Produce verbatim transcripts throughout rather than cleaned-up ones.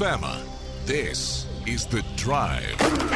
Alabama. This is The Drive.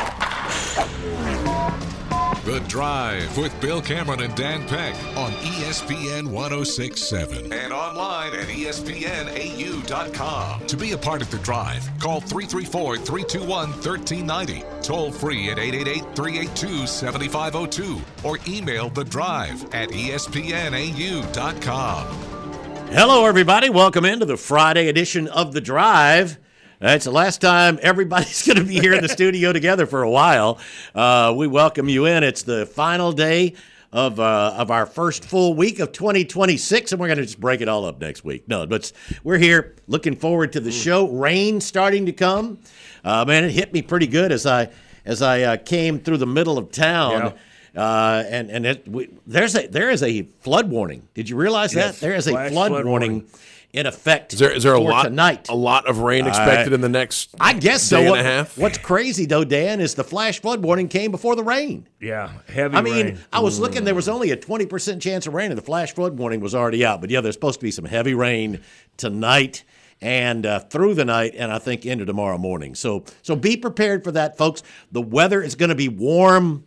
The Drive with Bill Cameron and Dan Peck on E S P N one oh six point seven and online at E S P N A U dot com. To be a part of The Drive, call three three four, three two one, one three nine zero, toll free at eight eight eight, three eight two, seven five zero two, or email The Drive at E S P N A U dot com. Hello, everybody. Welcome into the Friday edition of The Drive. It's the last time everybody's going to be here in the studio together for a while. Uh, we welcome you in. It's the final day of uh, of our first full week of twenty twenty-six, and we're going to just break it all up next week. No, but we're here looking forward to the show. Rain starting to come. Uh, man, it hit me pretty good as I as I uh, came through the middle of town. Yeah. Uh, and and it, we, there's a there is a flood warning. Did you realize yes. that there is a Flash flood, flood warning. warning. In effect, is there, is there a for lot tonight. a lot of rain expected uh, in the next I guess day so. and What, a half? What's crazy though, Dan, is the flash flood warning came before the rain. Yeah, heavy I mean, rain. I was looking, there was only a twenty percent chance of rain, and the flash flood warning was already out. But yeah, there's supposed to be some heavy rain tonight and uh, through the night, and I think into tomorrow morning. So, so be prepared for that, folks. The weather is going to be warm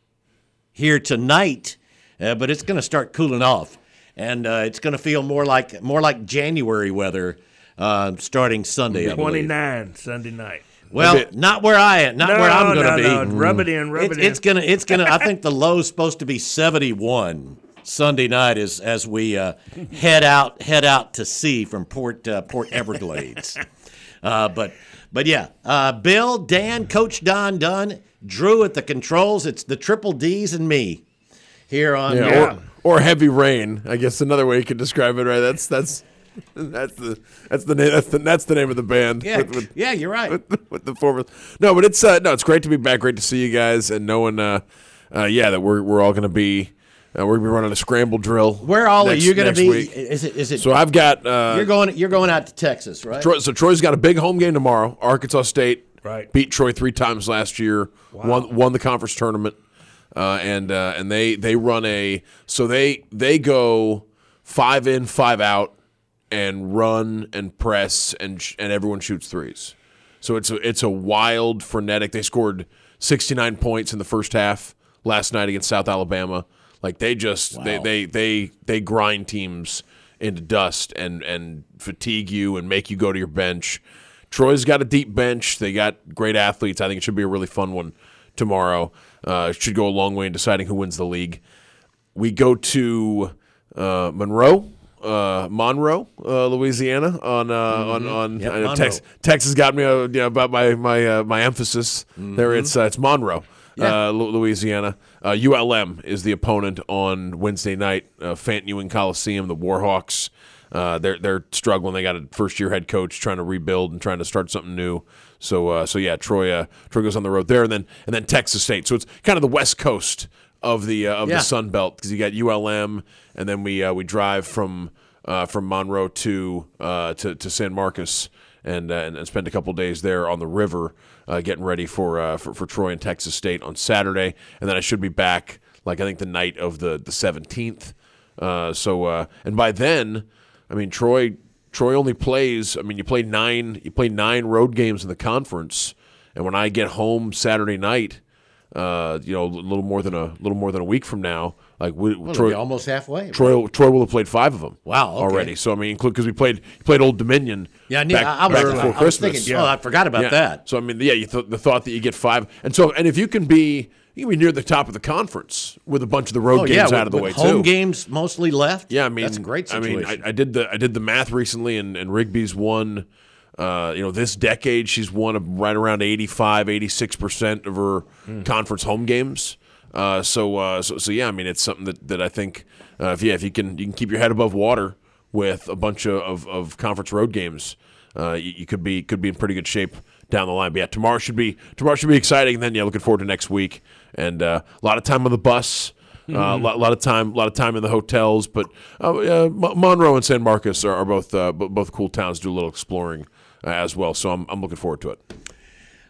here tonight, uh, but it's going to start cooling off. And uh, it's going to feel more like more like January weather uh, starting Sunday. I twenty-nine Sunday night. Well, not where I am. Not no, where I'm going to no, be. No, rub it in, rub it's, it in. It's gonna. It's gonna. I think the low's supposed to be seventy-one Sunday night as as we uh, head out head out to sea from Port uh, Port Everglades. uh, but but yeah, uh, Bill, Dan, Coach Don Dunn, Drew at the controls. It's the triple D's and me here on. Yeah, yeah. Or, or heavy rain. I guess another way you could describe it, right? That's that's that's the that's the name that's the that's the name of the band. Yeah, with, with, yeah, you're right. With the, with the former. No, but it's uh, no, it's great to be back. Great to see you guys, and knowing, uh, uh, yeah, that we're we're all going to be uh, we're going to be running a scramble drill. Where all next, are you going to be? Week. Is it is it? So I've got. Uh, you're going. You're going out to Texas, right? Troy, so Troy's got a big home game tomorrow. Arkansas State right. beat Troy three times last year. Wow. Won won the conference tournament. Uh, and uh, and they, they run a so they they go five in, five out, and run and press and sh- and everyone shoots threes. So it's a it's a wild, frenetic. They scored sixty-nine points in the first half last night against South Alabama. Like they just wow. they, they they they grind teams into dust and and fatigue you and make you go to your bench. Troy's got a deep bench. They got great athletes. I think it should be a really fun one tomorrow. Uh, should go a long way in deciding who wins the league. We go to uh, Monroe, uh, Monroe, uh, Louisiana. On uh, mm-hmm. on on yep, uh, Tex- Texas got me uh, you know, about my my uh, my emphasis mm-hmm. there. It's uh, it's Monroe, yeah. uh, Louisiana. Uh, U L M is the opponent on Wednesday night. Uh, Fant Ewing Coliseum, the Warhawks. Uh, they're they're struggling. They got a first year head coach trying to rebuild and trying to start something new. So uh, so yeah, Troy uh, Troy goes on the road there, and then and then Texas State. So it's kind of the West Coast of the uh, of yeah. the Sun Belt because you got U L M, and then we uh, we drive from uh, from Monroe to uh, to to San Marcos and, uh, and and spend a couple days there on the river, uh, getting ready for, uh, for for Troy and Texas State on Saturday, and then I should be back like I think the night of the the seventeenth. Uh, so uh, and by then, I mean Troy. Troy only plays. I mean, you play nine. You play nine road games in the conference, and when I get home Saturday night, uh, you know, a little more than a little more than a week from now, like we, well, Troy, almost halfway. Troy, right? Troy will have played five of them. Wow, okay. already. So I mean, because we played played Old Dominion. Yeah, I, knew, back, I, I was, back I, before I was Christmas. thinking. Yeah. Oh, I forgot about yeah. that. So I mean, yeah, you th- the thought that you get five, and so and if you can be. You can be near the top of the conference with a bunch of the road oh, games yeah, out with, of the with way home too. games mostly left. Yeah, I mean that's a great situation. I mean, I, I did the I did the math recently, and, and Rigby's won. Uh, you know, this decade she's won right around eighty-five, eighty-six percent of her mm. conference home games. Uh, so, uh, so, so yeah, I mean, it's something that, that I think, uh, if yeah, if you can you can keep your head above water with a bunch of, of, of conference road games, uh, you, you could be could be in pretty good shape down the line. But yeah, tomorrow should be tomorrow should be exciting. And then yeah, looking forward to next week and uh, a lot of time on the bus. Uh, mm-hmm. a lot, lot of time, a lot of time in the hotels, but uh, uh, Monroe and San Marcos are, are both uh, b- both cool towns. Do a little exploring uh, as well, so I'm I'm looking forward to it.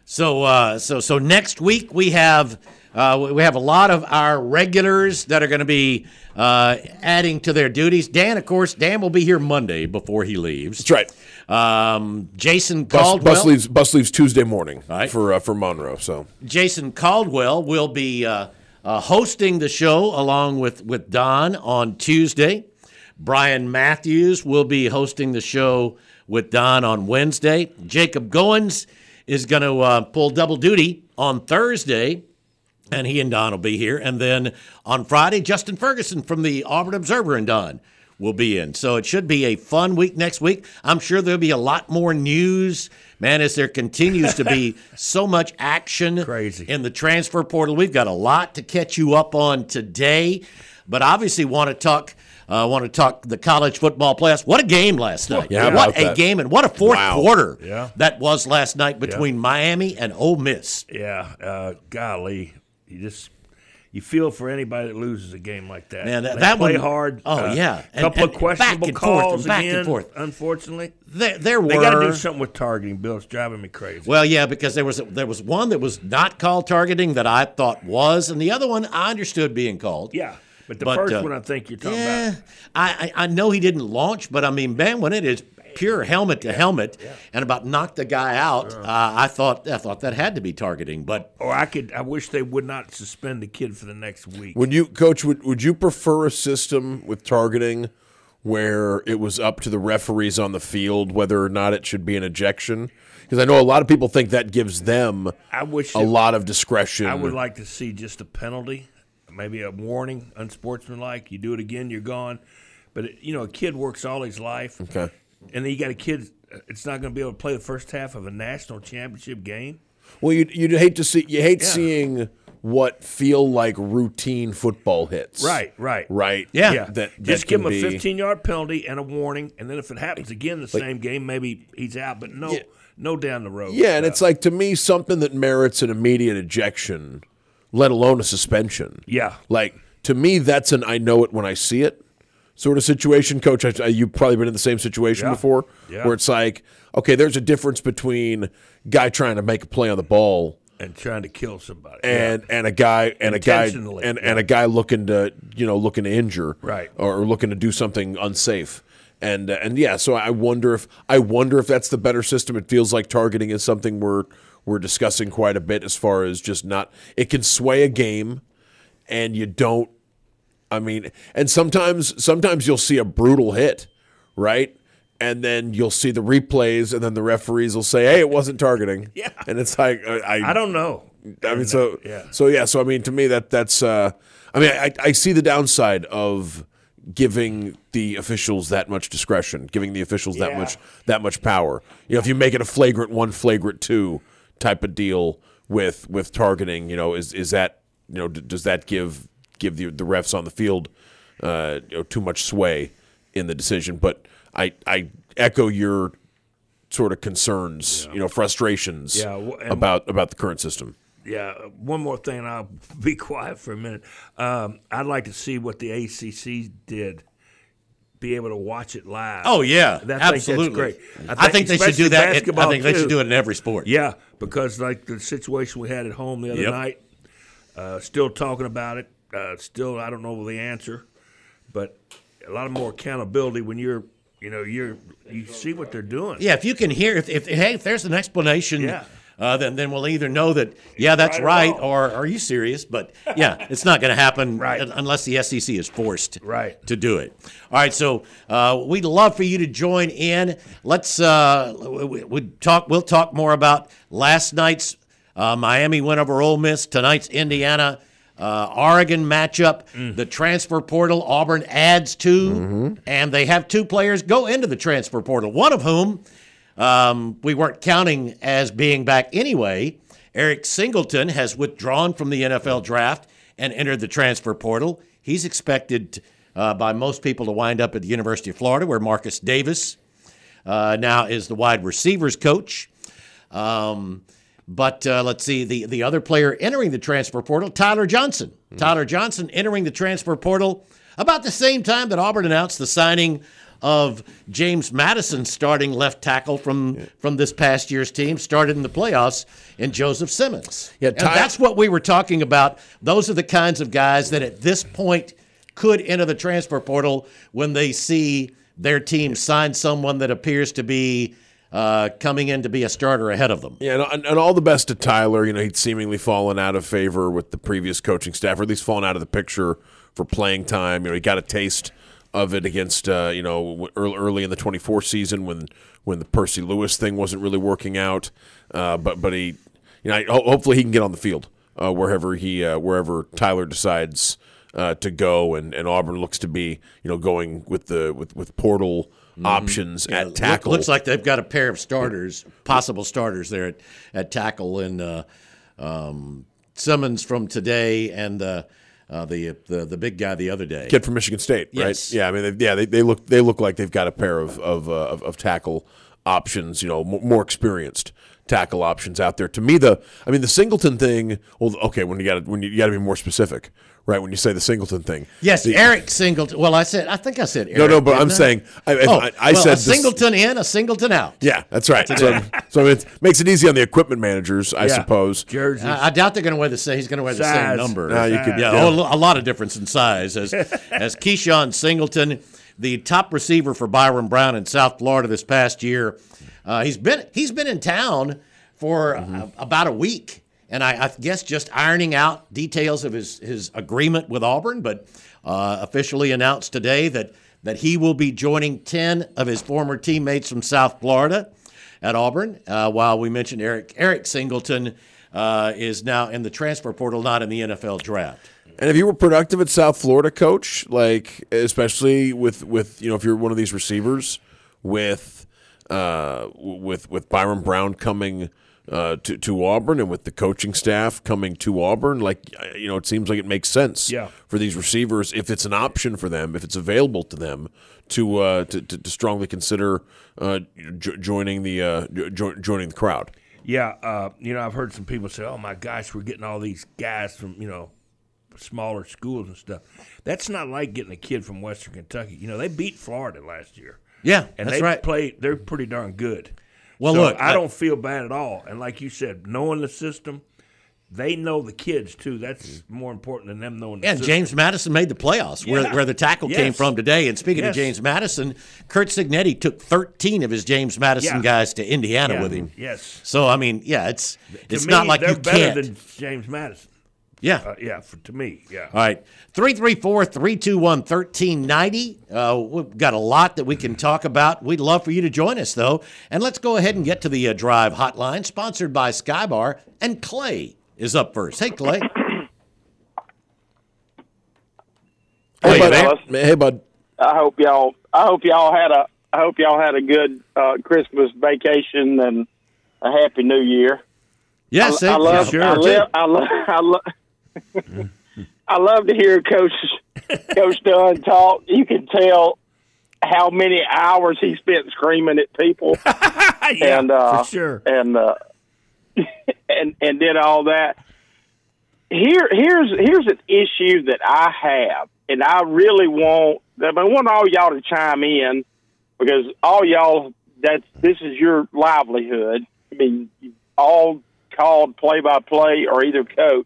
So, uh, so, so next week we have uh, we have a lot of our regulars that are going to be uh, adding to their duties. Dan, of course, Dan will be here Monday before he leaves. That's right. Um, Jason Bus, Caldwell. bus leaves. Bus leaves Tuesday morning Right. for uh, for Monroe. So Jason Caldwell will be uh, uh, hosting the show along with with Don on Tuesday. Brian Matthews will be hosting the show with Don on Wednesday. Jacob Goins is going to uh, pull double duty on Thursday, and he and Don will be here. And then on Friday, Justin Ferguson from the Auburn Observer and Don will be in. So it should be a fun week next week. I'm sure there'll be a lot more news, man, as there continues to be so much action Crazy. in the transfer portal. We've got a lot to catch you up on today, but obviously want to talk uh, want to talk the college football playoffs. What a game last night. Yeah, how what about a that? game, and what a fourth Wow. quarter Yeah. that was last night between Miami and Ole Miss. Yeah, uh, golly, you just you feel for anybody that loses a game like that. Man, that- They that play one- hard. oh, uh, yeah. a couple And- of and questionable back and forth calls and back and again. forth. Unfortunately, There, there they were got to do something with targeting. Bill, it's driving me crazy. Well, yeah, because there was there was one that was not called targeting that I thought was, and the other one I understood being called. yeah, but the but, first uh, one I think you're talking Yeah, about. I, I I know he didn't launch, but I mean, man, when it is pure helmet to helmet and about knocked the guy out, uh, I thought I thought that had to be targeting. But Or I could. I wish they would not suspend the kid for the next week. would you, Coach? Would would you prefer a system with targeting where it was up to the referees on the field whether or not it should be an ejection? Because I know a lot of people think that gives them I wish a it- lot of discretion. I would like to see just a penalty, maybe a warning, unsportsmanlike. You do it again, you're gone. But it, you know, a kid works all his life, Okay. and then you got a kid. It's not going to be able to play the first half of a national championship game. Well, you'd, you'd hate to see you hate Yeah. seeing what feel like routine football hits. Right, right, Right. Yeah. Yeah, That, just that give him can a be- fifteen-yard penalty and a warning, and then if it happens again the same game, maybe he's out. But no, Yeah. no down the road. Yeah, and stuff. it's like to me something that merits an immediate ejection, let alone a suspension. yeah, Like to me, that's an I know it when I see it sort of situation. Coach, I, you've probably been in the same situation Yeah. before, Yeah. where it's like, okay, there's a difference between guy trying to make a play on the ball and trying to kill somebody. and and a guy and a guy Intentionally, and, yeah. and a guy looking to you know looking to injure Right. or looking to do something unsafe. And uh, and yeah, so I wonder if I wonder if that's the better system. It feels like targeting is something we're we're discussing quite a bit as far as just not. It can sway a game, and you don't. I mean, and sometimes sometimes you'll see a brutal hit, right? And then you'll see the replays, and then the referees will say, "Hey, it wasn't targeting." Yeah. and it's like I I don't know. I mean, so yeah. so yeah, so I mean, to me, that that's. Uh, I mean, I, I see the downside of giving the officials that much discretion, giving the officials that Yeah. much that much power. You know, if you make it a flagrant one, flagrant two type of deal with with targeting, you know, is is that you know d- does that give give the the refs on the field uh, you know, too much sway in the decision? But I I echo your sort of concerns, you know, frustrations Yeah, w- and- about about the current system. Yeah, one more thing, and I'll be quiet for a minute. Um, I'd like to see what the A C C did, be able to watch it live. oh yeah, That- I think that's absolutely. great. I think, they should especially do that. in- I basketball, think they should too. do it in every sport. Yeah, because like the situation we had at home the other Yep. night, uh, still talking about it. Uh, still, I don't know the answer, but a lot of more accountability when you're, you know, you're you see what they're doing. Yeah, if you can hear, if, if hey, if there's an explanation, Yeah. uh, then then we'll either know that yeah, that's right right, or or are you serious? But yeah, it's not going to happen Right. un- unless the S E C is forced Right. to do it. All right, so uh, we'd love for you to join in. Let's uh, we, we talk. We'll talk more about last night's uh, Miami win over Ole Miss, tonight's Indiana. Uh, Oregon matchup, the transfer portal, Auburn adds two, and they have two players go into the transfer portal, one of whom um, we weren't counting as being back anyway. Eric Singleton has withdrawn from the N F L draft and entered the transfer portal. He's expected uh, by most people to wind up at the University of Florida, where Marcus Davis uh, now is the wide receivers coach. Um, But uh, let's see, the, the other player entering the transfer portal, Tyler Johnson. Mm-hmm. Tyler Johnson entering the transfer portal about the same time that Auburn announced the signing of James Madison starting left tackle from yeah. from this past year's team, started in the playoffs, in Joseph Simmons. Yeah, and that's what we were talking about. Those are the kinds of guys that at this point could enter the transfer portal when they see their team sign someone that appears to be uh, coming in to be a starter ahead of them. Yeah, and, and all the best to Tyler. You know, he'd seemingly fallen out of favor with the previous coaching staff, or at least fallen out of the picture for playing time. You know, he got a taste of it against, uh, you know, early, early in the twenty-four season when when the Percy Lewis thing wasn't really working out. Uh, but but he, you know, hopefully he can get on the field uh, wherever he uh, wherever Tyler decides uh, to go, and, and Auburn looks to be, you know, going with the with with portal mm-hmm. options yeah, at tackle. Look, looks like they've got a pair of starters, possible starters there at, at tackle in uh, um, Simmons from today and. Uh, Uh, the, the the big guy the other day, kid from Michigan State, right? Yes. Yeah, I mean, they, yeah, they, they look they look like they've got a pair of of uh, of, of tackle options, you know, more, more experienced tackle options out there. To me, the I mean, the Singleton thing. Well, okay, when you got when you, you got to be more specific, right? When you say the Singleton thing, yes, the, Eric Singleton. Well, I said I think I said Eric. No, no, but I'm I? saying I, oh, I, I well, said a Singleton in, a Singleton out. Yeah, that's right. So, so I mean, it makes it easy on the equipment managers, I yeah. suppose. Jerseys. I, I doubt they're going to wear the same. He's going to wear the Size. same number. No, you could, yeah, yeah. Oh, a lot of difference in size. As as Keyshawn Singleton, the top receiver for Byron Brown in South Florida this past year, uh, he's been he's been in town for mm-hmm. uh, about a week, and I, I guess just ironing out details of his his agreement with Auburn, but uh, officially announced today that that he will be joining ten of his former teammates from South Florida at Auburn. Uh, while we mentioned Eric Eric Singleton uh, is now in the transfer portal, not in the N F L draft. And if you were productive at South Florida, Coach, like especially with, with you know if you're one of these receivers with uh, with with Byron Brown coming uh, to to Auburn and with the coaching staff coming to Auburn, like you know it seems like it makes sense yeah. for these receivers if it's an option for them, if it's available to them to uh, to, to, to strongly consider uh, jo- joining the uh, jo- joining the crowd. Yeah, uh, you know I've heard some people say, "Oh my gosh, we're getting all these guys from you know." smaller schools and stuff." That's not like getting a kid from Western Kentucky. You know, they beat Florida last year. Yeah, and that's they right. play. They're pretty darn good. Well, so look, I I, don't feel bad at all. And like you said, knowing the system, they know the kids too. That's more important than them knowing the yeah, system. James Madison made the playoffs, Yeah. where where the tackle Yes. came from today. And speaking Yes. of James Madison, Kurt Signetti took thirteen of his James Madison Yeah. guys to Indiana Yeah. with him. Yes. So I mean, yeah, it's To it's me, not like they're you better can't. than James Madison. Yeah. Uh, yeah, for, to me, yeah. All right. three three four, three two one, one three nine zero. Uh, we've got a lot that we can talk about. We'd love for you to join us, though. And let's go ahead and get to the uh, Drive Hotline, sponsored by Skybar. And Clay is up first. Hey, Clay. Hey, Hey, bud. man. Hey, bud. I hope y'all. I hope y'all had a. I hope y'all had a good uh, Christmas vacation and a happy New Year. Yes, I, I love. sure. I, live, I love. I love. I love to hear Coach Coach Dunn talk. You can tell how many hours he spent screaming at people, yeah, and uh, for sure. and uh, and and did all that. Here, here's here's an issue that I have, and I really want. I want all y'all to chime in because all y'all. That this is your livelihood. I mean, you all called play-by-play or either coach.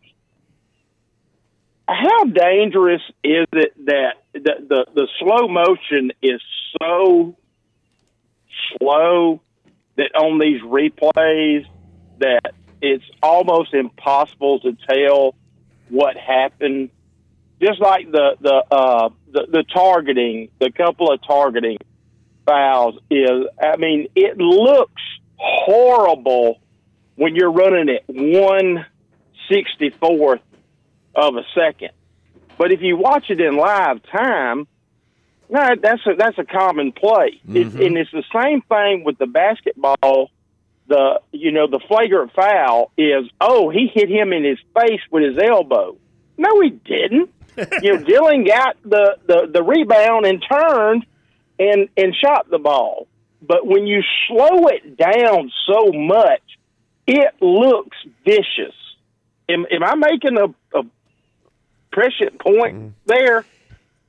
How dangerous is it that the, the, the slow motion is so slow that on these replays that it's almost impossible to tell what happened? Just like the the uh, the, the targeting, the couple of targeting fouls is. I mean, it looks horrible when you're running at one sixty-fourth of a second. But if you watch it in live time, no, that's a, that's a common play. Mm-hmm. It's, and it's the same thing with the basketball. The you know the flagrant foul is, oh, he hit him in his face with his elbow. No, he didn't. you know, Dillon got the, the, the rebound and turned and and shot the ball. But when you slow it down so much, it looks vicious. Am, am I making a, a prescient point there?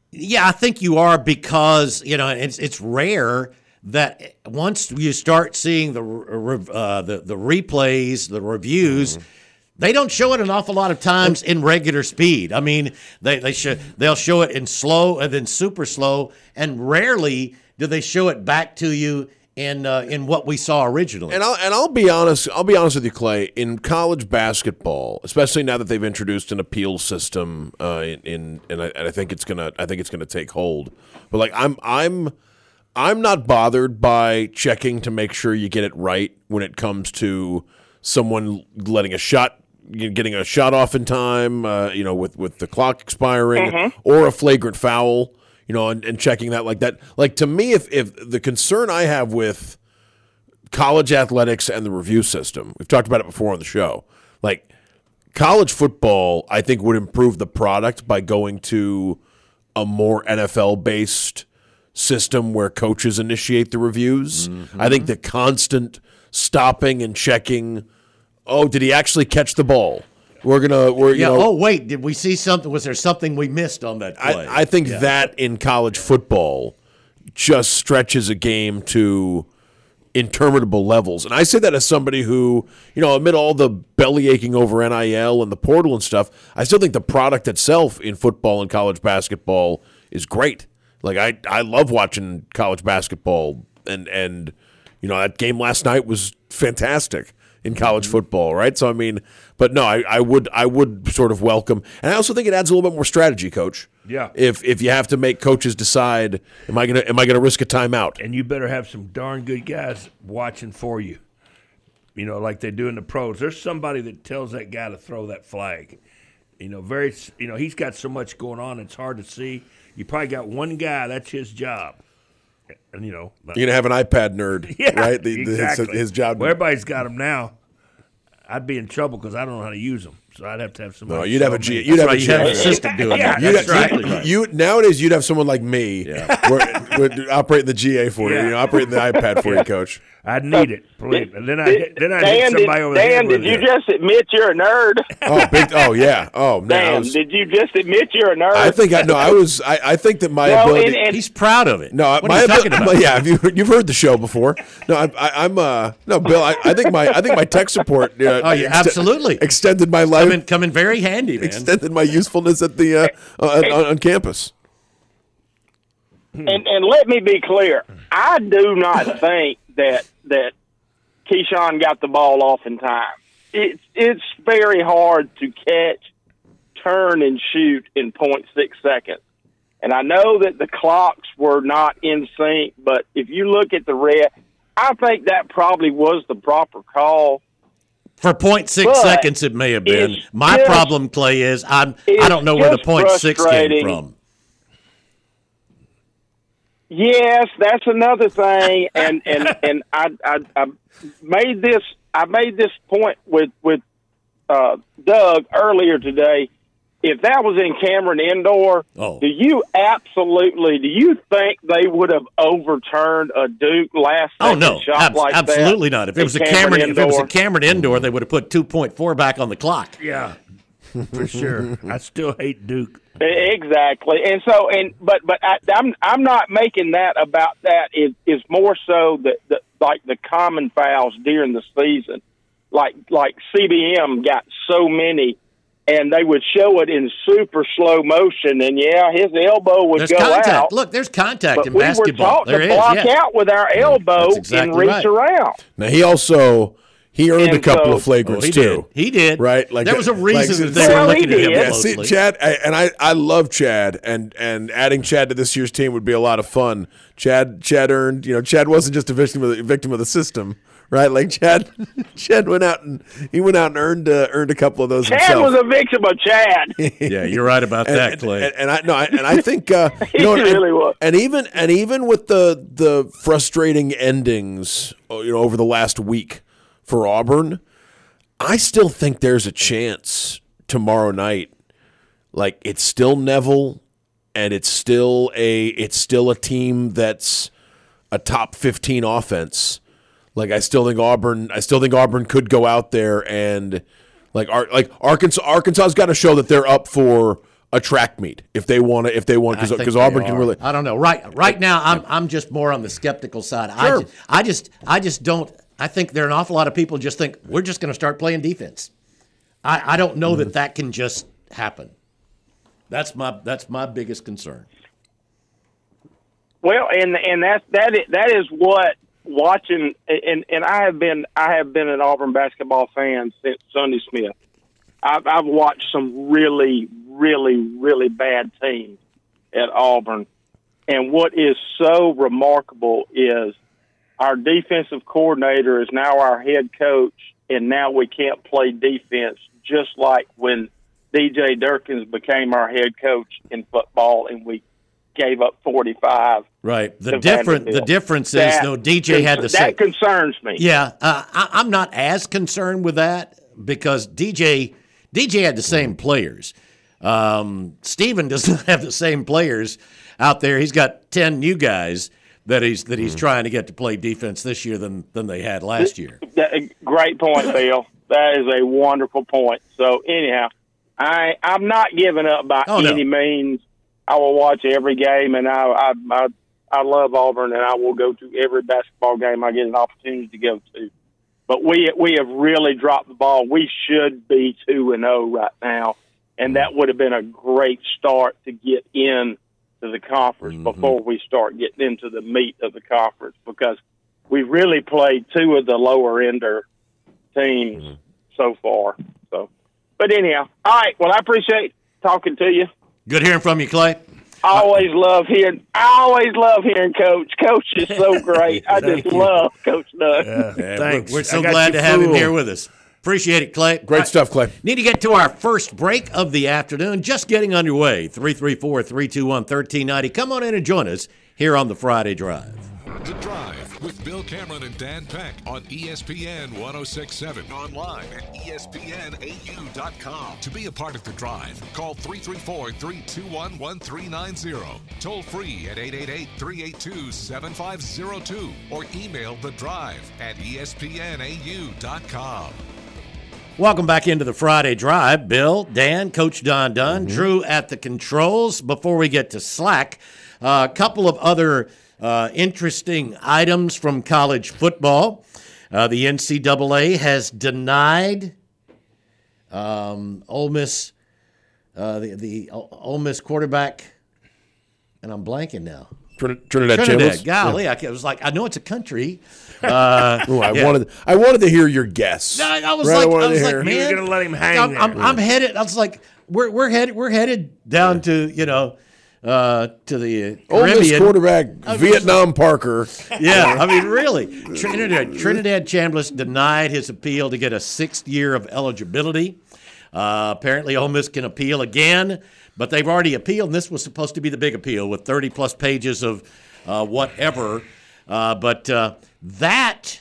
Yeah, I think you are because, you know, it's it's rare that once you start seeing the uh, the, the replays, the reviews, mm-hmm. they don't show it an awful lot of times in regular speed. I mean, they they show, they'll show it in slow and then super slow, and rarely do they show it back to you in uh, in what we saw originally. And I'll and I'll be honest, I'll be honest with you, Clay. In college basketball, especially now that they've introduced an appeal system, uh, in, in and I, and I think it's gonna I think it's gonna take hold. But like I'm I'm I'm not bothered by checking to make sure you get it right when it comes to someone letting a shot, getting a shot off in time, uh, you know, with with the clock expiring, mm-hmm. or a flagrant foul. You know, and, and checking that like that. Like, to me, if, if the concern I have with college athletics and the review system, we've talked about it before on the show, like college football, I think would improve the product by going to a more N F L-based system where coaches initiate the reviews. Mm-hmm. I think the constant stopping and checking, oh, did he actually catch the ball? We're gonna. We're you yeah. know. Oh wait, did we see something? Was there something we missed on that play? I, I think yeah. that in college football just stretches a game to interminable levels, and I say that as somebody who, you know, amid all the belly aching over N I L and the portal and stuff, I still think the product itself in football and college basketball is great. Like I, I love watching college basketball, and and you know that game last night was fantastic in college mm-hmm. football, right? So I mean, but no, I, I would I would sort of welcome, and I also think it adds a little bit more strategy, Coach. Yeah. If if you have to make coaches decide, am I gonna am I gonna risk a timeout? And you better have some darn good guys watching for you. You know, like they do in the pros. There's somebody that tells that guy to throw that flag. You know, very. You know, he's got so much going on, it's hard to see. You probably got one guy. That's his job. And you know, you're gonna have an iPad nerd, yeah, right? The, exactly. His, his job. Well, everybody's got them now. I'd be in trouble because I don't know how to use them, so I'd have to have somebody. No, you'd have a G. Me. You'd have right, a you have an G A. assistant doing yeah, that. You'd That's have, right. you, you nowadays you'd have someone like me, yeah. where, would operate the G A for you, Yeah. you know, operating the iPad for you, Coach. I'd need it, please. And then I Did- then I Dan, hit somebody did, over the Dan, head with did you it. just admit you're a nerd? Oh, big. Oh, yeah. Oh, man. I, Dan, was, did you just admit you're a nerd? I think I no. I was. I, I think that my No, ability. and- and- He's proud of it. no, what my are you talking abil- about? Yeah, have you you've heard the show before? No, I, I, I'm. Uh, no, Bill. I, I think my I think my tech support. Uh, Oh, yeah, ext- absolutely. extended my life. Coming, coming very handy, man. Extended my usefulness at the uh, on, on, on campus. and, and let me be clear, I do not think that that Keyshawn got the ball off in time. It's it's very hard to catch, turn, and shoot in point six seconds. And I know that the clocks were not in sync, but if you look at the red, I think that probably was the proper call. For point six But seconds, it may have been. it's My just- problem, Clay, is I'm I it's don't know where the just point six came frustrating. from. Yes, that's another thing, and and and I, I I made this I made this point with with uh, Doug earlier today. If that was in Cameron Indoor, Oh. do you absolutely do you think they would have overturned a Duke last Oh second no, shot Ab- like that? absolutely not. If it in was a Cameron, if it was a Indoor? Cameron Indoor, they would have put two point four back on the clock. Yeah, for sure. I still hate Duke. Exactly, and so and but but I, I'm I'm not making that about that. It is more so that the, like the common fouls during the season, like like C B M got so many, and they would show it in super slow motion, and yeah, his elbow would There's go contact. out. Look, there's contact But in we basketball. were taught There to is, block yeah. out with our elbow that's exactly and reach right. around. Now he also he earned And a couple so- of flagrants Oh, he too. did. He did. Right, like there was a like, reason that they well, were he looking at him did. Yeah, see, closely. Chad, I, and I, I love Chad, and and adding Chad to this year's team would be a lot of fun. Chad, Chad earned, you know, Chad wasn't just a victim of the victim of the system, right? Like Chad, Chad went out and he went out and earned uh, earned a couple of those Chad himself. was a victim of Chad. yeah, you're right about and, that, and- Clay. And, and I no, I, and I think uh, you He know, and, really was. and even and even with the the frustrating endings, you know, over the last week for Auburn, I still think there's a chance tomorrow night. Like it's still Neville, and it's still a it's still a team that's a top fifteen offense. Like I still think Auburn, I still think Auburn could go out there and like Ar- like Arkansas. Arkansas's got to show that they're up for a track meet if they want to. If they want, because because Auburn can really. I don't know. Right right now, I'm I'm just more on the skeptical side. Sure. I, just, I just I just don't. I think there are an awful lot of people just think we're just going to start playing defense. I, I don't know mm-hmm. that that can just happen. That's my that's my biggest concern. Well, and and that's that is, that is what watching and and I have been I have been an Auburn basketball fan since Sonny Smith. I've, I've watched some really, really, really bad teams at Auburn, and what is so remarkable is our defensive coordinator is now our head coach, and now we can't play defense just like when D J Durkins became our head coach in football, and we gave up forty-five. Right. The different the difference is that, though D J had the same. That concerns me. Yeah, uh, I, I'm not as concerned with that because D J D J had the same players. Um, Steven does not have the same players out there. He's got ten new guys that he's that he's mm. trying to get to play defense this year than than they had last year. Great point, Bill. That is a wonderful point. So anyhow, I I'm not giving up by oh, any no. means. I will watch every game, and I, I I I love Auburn, and I will go to every basketball game I get an opportunity to go to. But we we have really dropped the ball. We should be two and zero right now, and that would have been a great start to get in to the conference mm-hmm. before we start getting into the meat of the conference, because we really played two of the lower ender teams mm-hmm. so far. So, but anyhow, all right. Well, I appreciate talking to you. Good hearing from you, Clay. I always love hearing. I always love hearing Coach. Coach is so great. I just you. love Coach Doug. Yeah, yeah, thanks. We're, we're so glad to have him here with us. Appreciate it, Clay. Great right. stuff, Clay. Need to get to our first break of the afternoon. Just getting underway. three three four, three two one, one three nine zero. Come on in and join us here on the Friday Drive. The Drive with Bill Cameron and Dan Peck on E S P N one oh six point seven. Online at E S P N A U dot com. To be a part of The Drive, call three three four, three two one, one three nine zero. Toll free at eight eight eight, three eight two, seven five zero two. Or email The Drive at E S P N A U dot com. Welcome back into the Friday Drive. Bill, Dan, Coach Don Dunn, Mm-hmm. Drew at the controls. Before we get to Slack, a uh, couple of other uh, interesting items from college football. Uh, the N C double A has denied um, Ole Miss, uh, the, the Ole Miss quarterback, and I'm blanking now. Trinidad, Trinidad, Trinidad. Golly, yeah. I was like, I know it's a country. Uh, Ooh, I yeah. wanted, I wanted to hear your guess. I, I was right, like, I, I was hear. like, man, you're gonna let him hang I'm, there. I'm, I'm headed. I was like, we're we're headed we're headed down to you know uh, to the Ole Miss Caribbean. quarterback Vietnam Parker. Yeah, I mean, really, Trinidad Trinidad Chambliss denied his appeal to get a sixth year of eligibility. Uh, apparently, Ole Miss can appeal again, but they've already appealed, and this was supposed to be the big appeal with thirty plus pages of uh, whatever. Uh, but uh, that.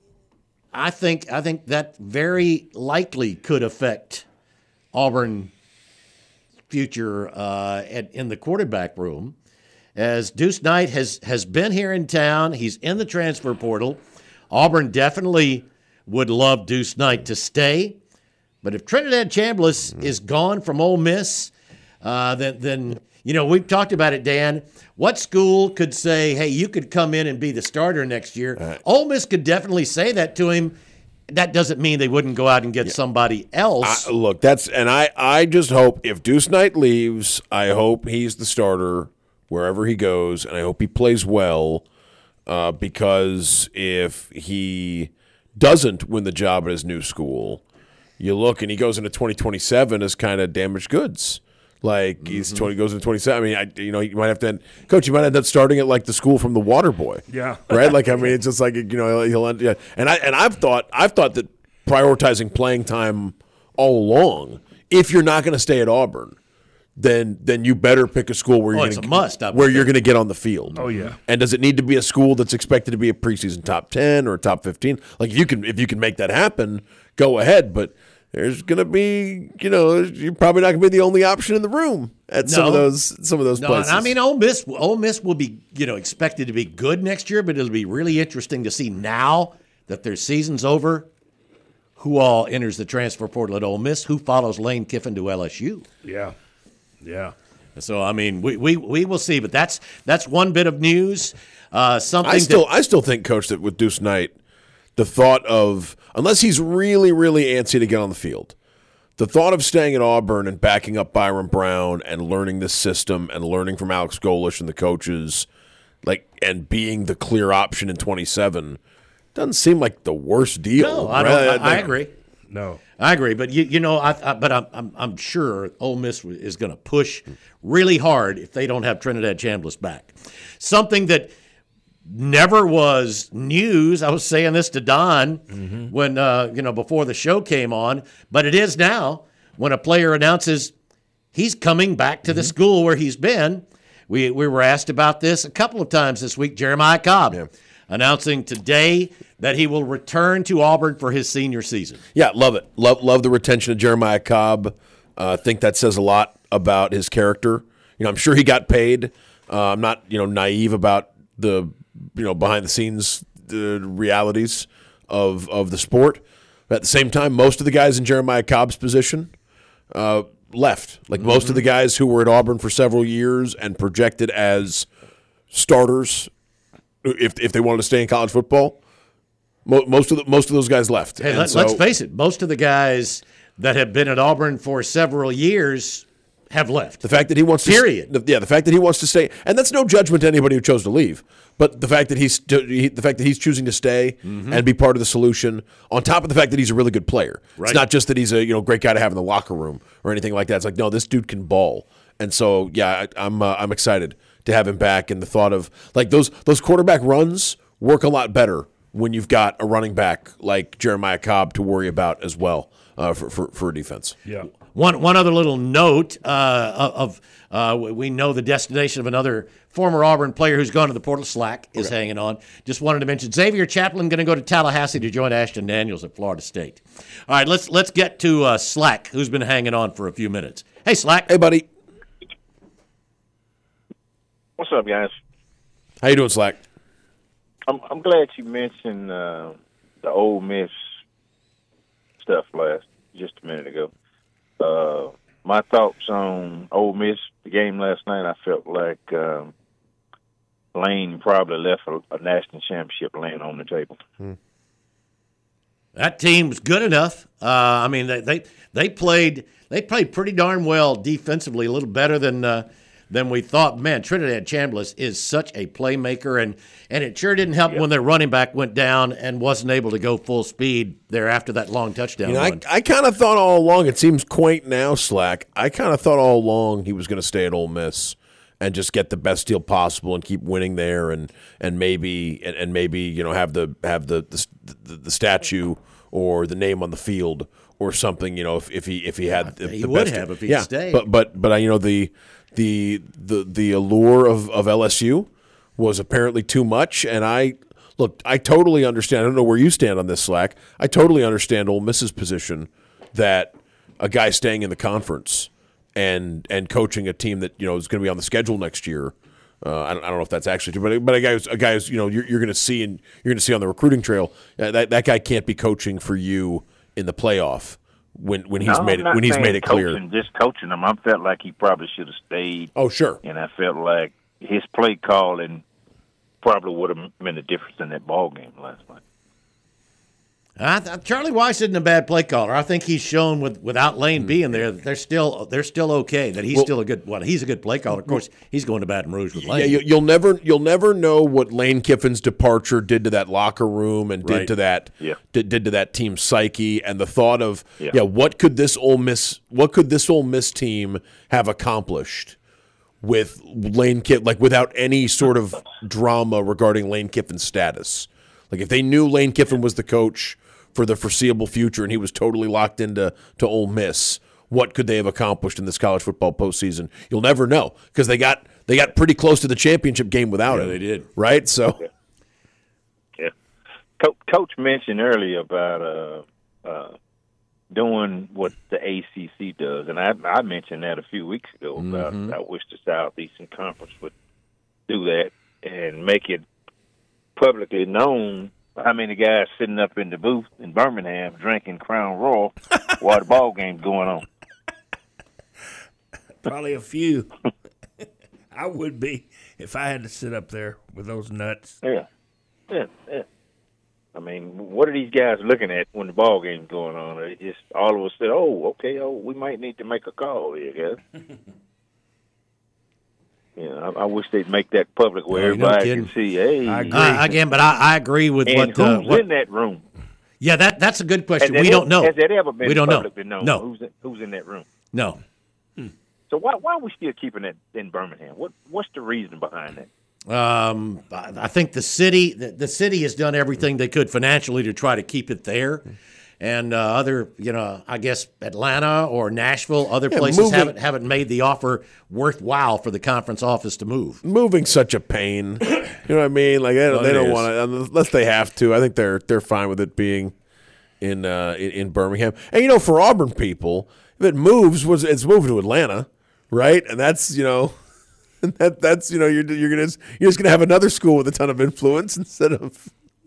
I think I think that very likely could affect Auburn future uh, at, in the quarterback room, as Deuce Knight has, has been here in town. He's in the transfer portal. Auburn definitely would love Deuce Knight to stay. But if Trinidad Chambliss mm-hmm. is gone from Ole Miss, uh, then, then, you know, we've talked about it, Dan. What school could say, hey, you could come in and be the starter next year? Uh, Ole Miss could definitely say that to him. That doesn't mean they wouldn't go out and get yeah. somebody else. I, look, that's and I, I just hope if Deuce Knight leaves, I hope he's the starter wherever he goes, and I hope he plays well uh, because if he doesn't win the job at his new school, you look and he goes into twenty twenty-seven as kind of damaged goods. Like he's mm-hmm. twenty goes into twenty-seven. I mean, I, you know, you might have to end, coach. You might end up starting at like the school from the Water Boy. Yeah, right. Like I mean, it's just like you know he'll end. Yeah, and I and I've thought I've thought that prioritizing playing time all along. If you're not going to stay at Auburn, then then you better pick a school where oh, you're it's gonna, a must. Where you're going to get on the field. Oh yeah. And does it need to be a school that's expected to be a preseason top ten or top fifteen? Like if you can if you can make that happen, go ahead. But there's going to be, you know, you're probably not going to be the only option in the room at no. some of those some of those no, places. I mean, Ole Miss, Ole Miss will be, you know, expected to be good next year, but it'll be really interesting to see now that their season's over, who all enters the transfer portal at Ole Miss, who follows Lane Kiffin to L S U. Yeah. Yeah. So I mean, we, we, we will see, but that's that's one bit of news. Uh, something I still that, I still think, Coach, that with Deuce Knight, the thought of, unless he's really really antsy to get on the field, the thought of staying at Auburn and backing up Byron Brown and learning this system and learning from Alex Golesh and the coaches, like, and being the clear option in twenty-seven, doesn't seem like the worst deal. no, I, don't, I, I agree. No. I agree, but you you know, I, I but I'm, I'm I'm sure Ole Miss is going to push really hard if they don't have Trinidad Chambliss back. Something that never was news. I was saying this to Don mm-hmm. when uh, you know before the show came on, but it is now when a player announces he's coming back to mm-hmm. the school where he's been. We we were asked about this a couple of times this week. Jeremiah Cobb. Yeah. Announcing today that he will return to Auburn for his senior season. Yeah, love it. Love love the retention of Jeremiah Cobb. I uh, think that says a lot about his character. You know, I'm sure he got paid. Uh, I'm not, you know, naive about the, you know, behind the scenes the realities of of the sport. But at the same time, most of the guys in Jeremiah Cobb's position uh, left. Like mm-hmm. most of the guys who were at Auburn for several years and projected as starters, if if they wanted to stay in college football, mo- most of the, most of those guys left. Hey, let, so, let's face it, most of the guys that have been at Auburn for several years have left. The fact that he wants to period. The, yeah, the fact that he wants to stay, and that's no judgment to anybody who chose to leave. But the fact that he's he, the fact that he's choosing to stay mm-hmm. and be part of the solution, on top of the fact that he's a really good player. Right. It's not just that he's a you know great guy to have in the locker room or anything like that. It's like, no, this dude can ball. And so yeah, I, I'm uh, I'm excited to have him back. And the thought of like those those quarterback runs work a lot better when you've got a running back like Jeremiah Cobb to worry about as well uh, for, for for a defense. Yeah. One one other little note uh, of uh, we know the destination of another former Auburn player who's gone to the portal. Slack is okay. hanging on. Just wanted to mention Xavier Chaplin going to go to Tallahassee to join Ashton Daniels at Florida State. All right, let's let's get to uh, Slack, who's been hanging on for a few minutes. Hey, Slack. Hey, buddy. What's up, guys? How you doing, Slack? I'm I'm glad you mentioned uh, the Ole Miss stuff last just a minute ago. Uh, my thoughts on Ole Miss, the game last night, I felt like um, Lane probably left a, a national championship laying on the table. Hmm. That team was good enough. Uh, I mean, they, they they played they played pretty darn well defensively, a little better than uh, than we thought. Man, Trinidad Chambliss is such a playmaker, and, and it sure didn't help yep. when their running back went down and wasn't able to go full speed there after that long touchdown you know, run. I, I kind of thought all along, it seems quaint now, Slack, I kind of thought all along he was going to stay at Ole Miss and just get the best deal possible and keep winning there, and and maybe and, and maybe you know have the have the the, the the statue or the name on the field or something. You know, if, if he if he had the, he the would best have if he yeah, stayed. But but but uh, you know the the the the allure of, of L S U was apparently too much, and I look I totally understand. I don't know where you stand on this, Slack. I totally understand Ole Miss's position that a guy staying in the conference and and coaching a team that you know is going to be on the schedule next year. Uh, I, don't, I don't know if that's actually true, but but a guy who's, a guy who's, you know you're, you're going to see and you're going to see on the recruiting trail uh, that that guy can't be coaching for you in the playoff when when he's no, made it when he's made it clear. Coaching, just coaching him, I felt like he probably should have stayed. Oh sure, and I felt like his play calling probably would have made a difference in that ball game last night. I th- Charlie Weiss isn't a bad play caller. I think he's shown with without Lane being there that they're still they're still okay. That he's well, still a good well, he's a good play caller. Of course, he's going to Baton Rouge with Lane. Yeah, you, you'll never you'll never know what Lane Kiffin's departure did to that locker room and right. did to that yeah. did, did to that team's psyche, and the thought of yeah. yeah, what could this Ole Miss what could this Ole Miss team have accomplished with Lane Kiffin, like without any sort of drama regarding Lane Kiffin's status. Like if they knew Lane Kiffin was the coach for the foreseeable future and he was totally locked into to Ole Miss, what could they have accomplished in this college football postseason? You'll never know because they got they got pretty close to the championship game without yeah, it. They did, right? So, yeah. yeah. Co- Coach mentioned earlier about uh, uh, doing what the A C C does, and I, I mentioned that a few weeks ago. About mm-hmm. I wish the Southeastern Conference would do that and make it publicly known how many guys sitting up in the booth in Birmingham drinking Crown Royal while the ball game's going on. Probably a few. I would be if I had to sit up there with those nuts. Yeah, yeah, yeah. I mean, what are these guys looking at when the ball game's going on? They just all of us said, "Oh, okay, oh, we might need to make a call here, guys." You know, I, I wish they'd make that public where No, you're not everybody can see. Hey, I agree. Uh, again, but I, I agree with and what. who's Uh, what in that room? yeah, that that's a good Has question. that We ever- don't know. Has that ever been We don't know. publicly known? No. Who's in, who's in that room? No. So why why are we still keeping that in Birmingham? What what's the reason behind that? Um, I I think the city the, the city has done everything they could financially to try to keep it there. And uh, other, you know, I guess Atlanta or Nashville, other Yeah, places moving- haven't haven't made the offer worthwhile for the conference office to move. Moving's such a pain. You know what I mean? Like they don't, Well, they it don't is. want to unless they have to. I think they're they're fine with it being in uh, in, in Birmingham. And you know, for Auburn people, if it moves, was it's moving to Atlanta, right? And that's you know, that that's you know you're you're gonna you're just gonna have another school with a ton of influence instead of.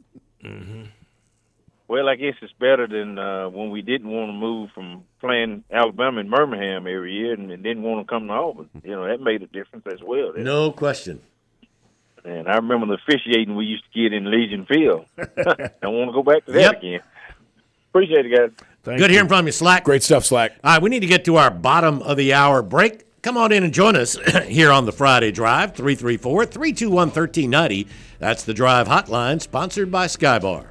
Well, I guess it's better than uh, when we didn't want to move from playing Alabama and Birmingham every year and didn't want to come to Auburn. You know, that made a difference as well. didn't No question. it? And I remember the officiating we used to get in Legion Field. Don't want to go back to that Yep. again. Appreciate it, guys. Thank Good you. hearing from you, Slack. Great stuff, Slack. All right, we need to get to our bottom of the hour break. Come on in and join us here on the Friday Drive, three three four, three two one, one three nine zero. That's the Drive Hotline, sponsored by Skybar.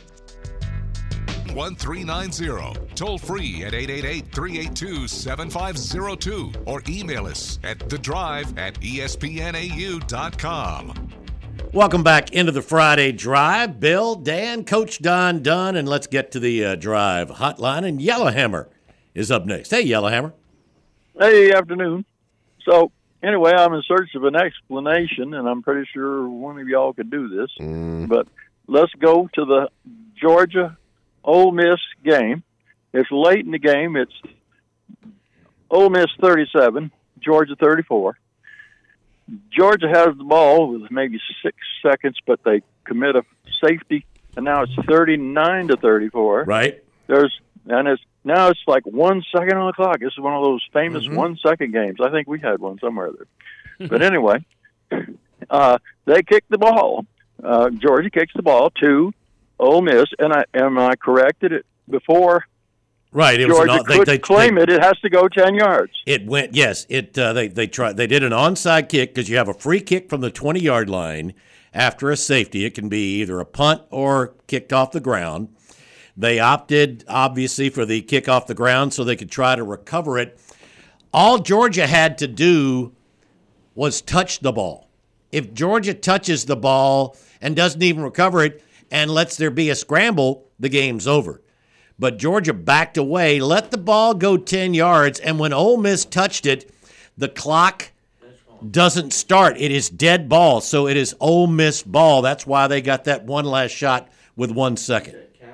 one three nine zero. Toll free at eight eight eight, three eight two, seven five zero two or email us at the drive at E S P N A U dot com. Welcome back into the Friday Drive. Bill, Dan, Coach Don Dunn, and let's get to the uh, Drive Hotline. And Yellowhammer is up next. Hey, Yellowhammer. Hey, afternoon. So, anyway, I'm in search of an explanation, and I'm pretty sure one of y'all could do this. But let's go to the Georgia Ole Miss game. It's late in the game. It's Ole Miss thirty-seven, Georgia thirty-four. Georgia has the ball with maybe six seconds, but they commit a safety, and now it's thirty-nine to thirty-four. Right? There's and it's now it's like one second on the clock. This is one of those famous Mm-hmm. one second games. I think we had one somewhere there. But anyway, uh, they kick the ball. Uh, Georgia kicks the ball to Ole Miss, and I am I correct that it before Right. It was an, Georgia they, could they, claim they, it, it has to go ten yards. It went, yes. It uh, they they tried. They did an onside kick because you have a free kick from the twenty yard line after a safety. It can be either a punt or kicked off the ground. They opted, obviously, for the kick off the ground so they could try to recover it. All Georgia had to do was touch the ball. If Georgia touches the ball and doesn't even recover it and lets there be a scramble, the game's over. But Georgia backed away, let the ball go ten yards, and when Ole Miss touched it, the clock doesn't start. It is dead ball, so it is Ole Miss ball. That's why they got that one last shot with one second.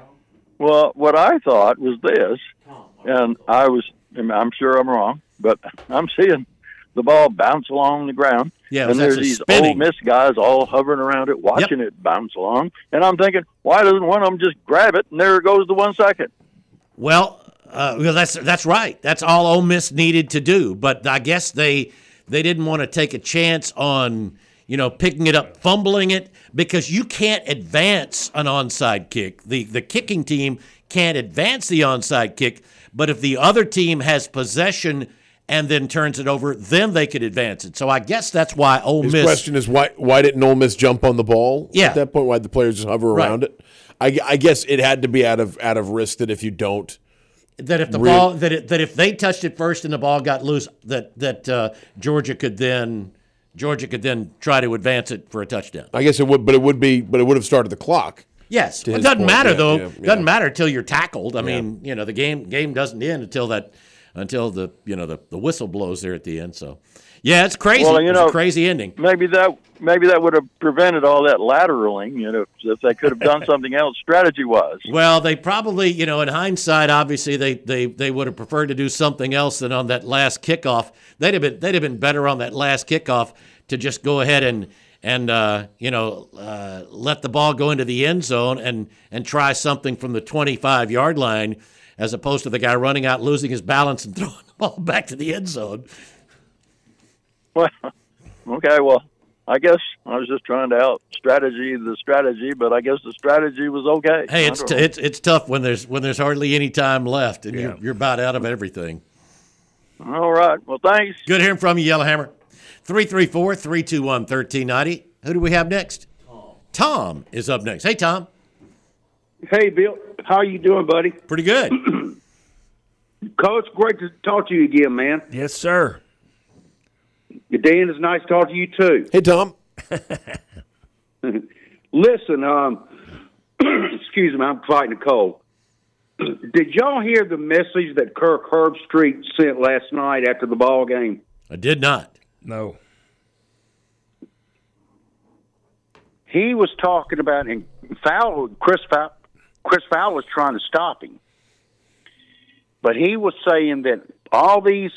Well, what I thought was this, and I was, I'm sure I'm wrong, but I'm seeing the ball bounce along the ground. Yeah, it and was there's actually these spinning. Ole Miss guys all hovering around it, watching it bounce along. And I'm thinking, why doesn't one of them just grab it, and there goes the one second? Well, uh, well, that's that's right. That's all Ole Miss needed to do. But I guess they they didn't want to take a chance on you know picking it up, fumbling it, because you can't advance an onside kick. The the kicking team can't advance the onside kick, but if the other team has possession and then turns it over, then they could advance it. So I guess that's why Ole His Miss. question is why why didn't Ole Miss jump on the ball Yeah. at that point? Why did the players just hover Right. around it? I, I guess it had to be out of out of risk that if you don't, That if the Really? ball that it, that if they touched it first and the ball got loose, that that uh, Georgia could then Georgia could then try to advance it for a touchdown. I guess it would, but it would be, but it would have started the clock. Yes, To it his doesn't point, matter yeah, though. yeah, yeah. Doesn't matter until you're tackled. I mean, you know, the game game doesn't end until that until the you know the, the whistle blows there at the end. So, yeah, it's crazy. Well, you It's a know- crazy ending. Maybe that maybe that would have prevented all that lateraling, you know, if they could have done something else strategy-wise. Well, they probably, you know, in hindsight, obviously they, they, they would have preferred to do something else than on that last kickoff. They'd have been they'd have been better on that last kickoff to just go ahead and and uh, you know uh, let the ball go into the end zone and and try something from the twenty-five yard line, as opposed to the guy running out, losing his balance, and throwing the ball back to the end zone. Well, okay, well, I guess I was just trying to out strategy the strategy, but I guess the strategy was okay. Hey, it's I t- don't know. it's it's tough when there's when there's hardly any time left, and Yeah. you're you're about out of everything. All right. Well, thanks. Good hearing from you, Yellowhammer. three three four, three two one, one three nine zero. Who do we have next? Tom. Tom is up next. Hey, Tom. Hey, Bill. How you doing, buddy? Pretty good. Coach, great to talk to you again, man. Yes, sir. Dan, it's nice to talk to you, too. Hey, Tom. Listen, um, excuse me, I'm fighting a cold. Did y'all hear the message that Kirk Herbstreit sent last night after the ball game? I did not. No. He was talking about, and Fowler, Chris Fowler, Chris Fowler was trying to stop him. But he was saying that all these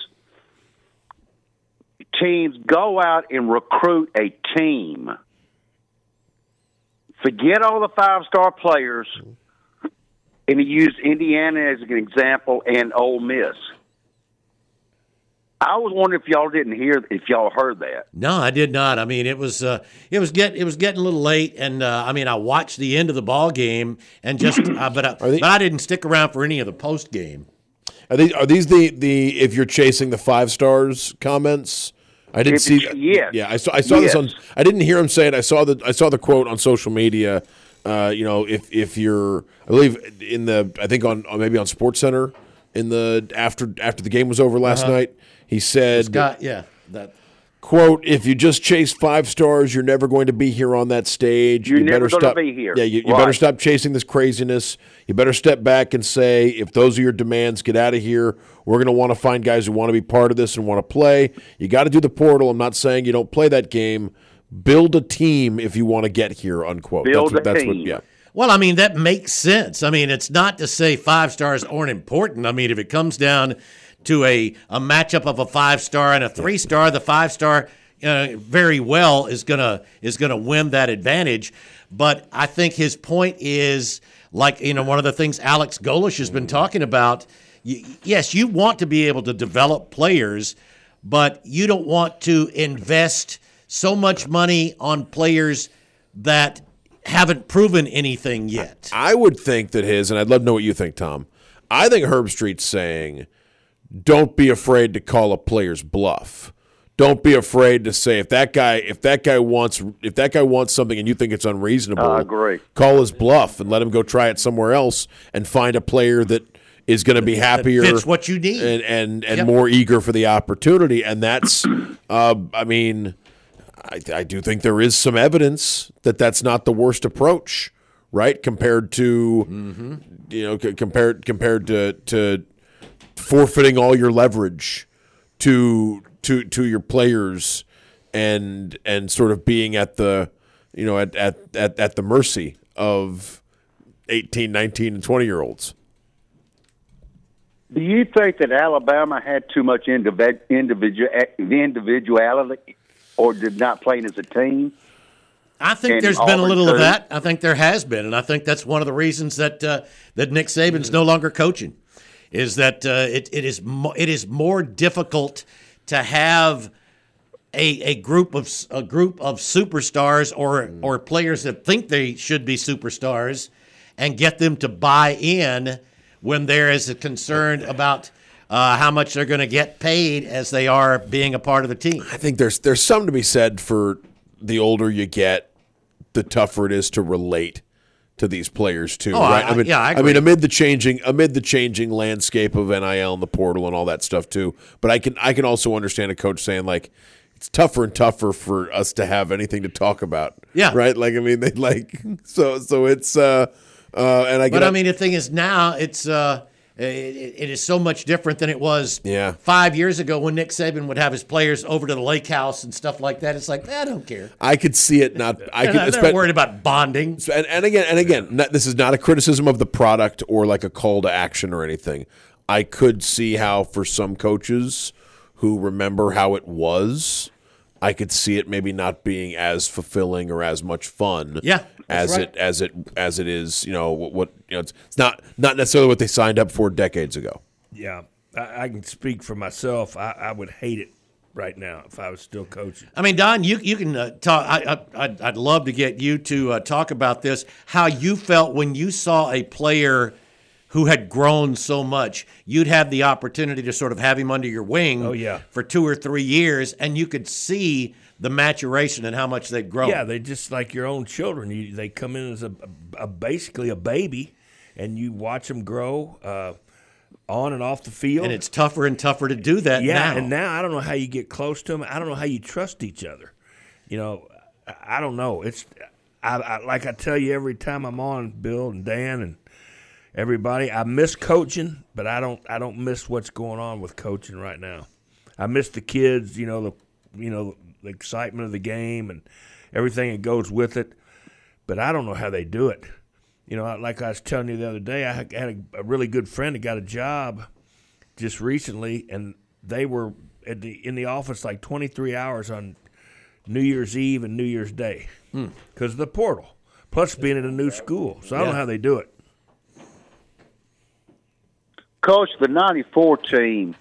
teams go out and recruit a team. Forget all the five-star players, and he used Indiana as an example and Ole Miss. I was wondering if y'all didn't hear, if y'all heard that. No, I did not. I mean, it was uh, it was get it was getting a little late, and uh, I mean, I watched the end of the ball game, and just uh, but I, they- but I didn't stick around for any of the post game. Are these are these the, the if you're chasing the five stars comments? I didn't If see. it's- yes. Yeah, I saw. I saw Yes. this on. I didn't hear him say it. I saw the. I saw the quote on social media. Uh, you know, if if you're, I believe in the. I think on, on maybe on SportsCenter in the after after the game was over last Uh-huh. night. He said, Scott, yeah, that "quote If you just chase five stars, you're never going to be here on that stage. You're you never better gonna stop, be here. Yeah, you, you better Right. stop chasing this craziness. You better step back and say, if those are your demands, get out of here. We're going to want to find guys who want to be part of this and want to play. You got to do the portal. I'm not saying you don't play that game. Build a team if you want to get here." Unquote. Build that's what, a that's team. What, yeah. Well, I mean, that makes sense. I mean, it's not to say five stars aren't important. I mean, if it comes down to a, a matchup of a five star and a three star, the five star uh, very well is gonna is gonna win that advantage. But I think his point is, like, you know, one of the things Alex Golish has been talking about. Y- yes, you want to be able to develop players, but you don't want to invest so much money on players that haven't proven anything yet. I would think that his, and I'd love to know what you think, Tom. I think Herbstreit's saying, don't be afraid to call a player's bluff. Don't be afraid to say if that guy if that guy wants if that guy wants something and you think it's unreasonable, I agree. call his bluff and let him go try it somewhere else and find a player that is going to be happier, fits what you need. and and, and Yep. more eager for the opportunity. And that's, uh, I mean, I, I do think there is some evidence that that's not the worst approach, right? Compared to, Mm-hmm. you know, c- compared compared to to forfeiting all your leverage to to to your players and and sort of being at the, you know, at at at, at the mercy of eighteen, nineteen, and twenty year olds. Do you think that Alabama had too much individ- individual individuality, or did not play as a team? I think And there's been a Auburn, little of too. that. I think there has been, and I think that's one of the reasons that uh, that Nick Saban's no longer coaching, is that uh, it it is mo- it is more difficult to have a a group of s- a group of superstars or or players that think they should be superstars, and get them to buy in when there is a concern about uh, how much they're going to get paid as they are being a part of the team. I think there's there's something to be said for the older you get, the tougher it is to relate to these players too. Oh, right? I- mean, yeah, I mean, agree. amid the changing amid the changing landscape of N I L and the portal and all that stuff too. But I can I can also understand a coach saying, like, it's tougher and tougher for us to have anything to talk about. Yeah. Right. Like, I mean, they like so so it's uh uh and I get But I mean, the thing is, now it's uh, it, it is so much different than it was Yeah. five years ago when Nick Saban would have his players over to the lake house and stuff like that. It's like, I don't care. I could see it not. I They're could. not, they're espe- not worried about bonding. And, and again, and again, not, this is not a criticism of the product or like a call to action or anything. I could see how for some coaches who remember how it was, I could see it maybe not being as fulfilling or as much fun. Yeah, that's as right. it as it as it is. You know what, what you know. It's, it's not not necessarily what they signed up for decades ago. Yeah, I, I can speak for myself. I, I would hate it right now if I was still coaching. I mean, Don, you you can uh, talk. I, I I'd, I'd love to get you to uh, talk about this. How you felt when you saw a player who had grown so much. You'd have the opportunity to sort of have him under your wing. Oh, yeah. For two or three years, and you could see the maturation and how much they'd grown. Yeah, they just like your own children. You, they come in as a, a basically a baby, and you watch them grow uh, on and off the field. And it's tougher and tougher to do that yeah, now. and now I don't know how you get close to them. I don't know how you trust each other. You know, I, I don't know. It's I, I, like I tell you every time I'm on, Bill and Dan and everybody, I miss coaching, but I don't I don't miss what's going on with coaching right now. I miss the kids, you know, the you know, the excitement of the game and everything that goes with it. But I don't know how they do it. You know, like I was telling you the other day, I had a, a really good friend that got a job just recently, and they were at the, in the office like twenty-three hours on New Year's Eve and New Year's Day because hmm. of the portal, plus being in a new school. So I don't Yeah. know how they do it. Coach, the ninety-four team,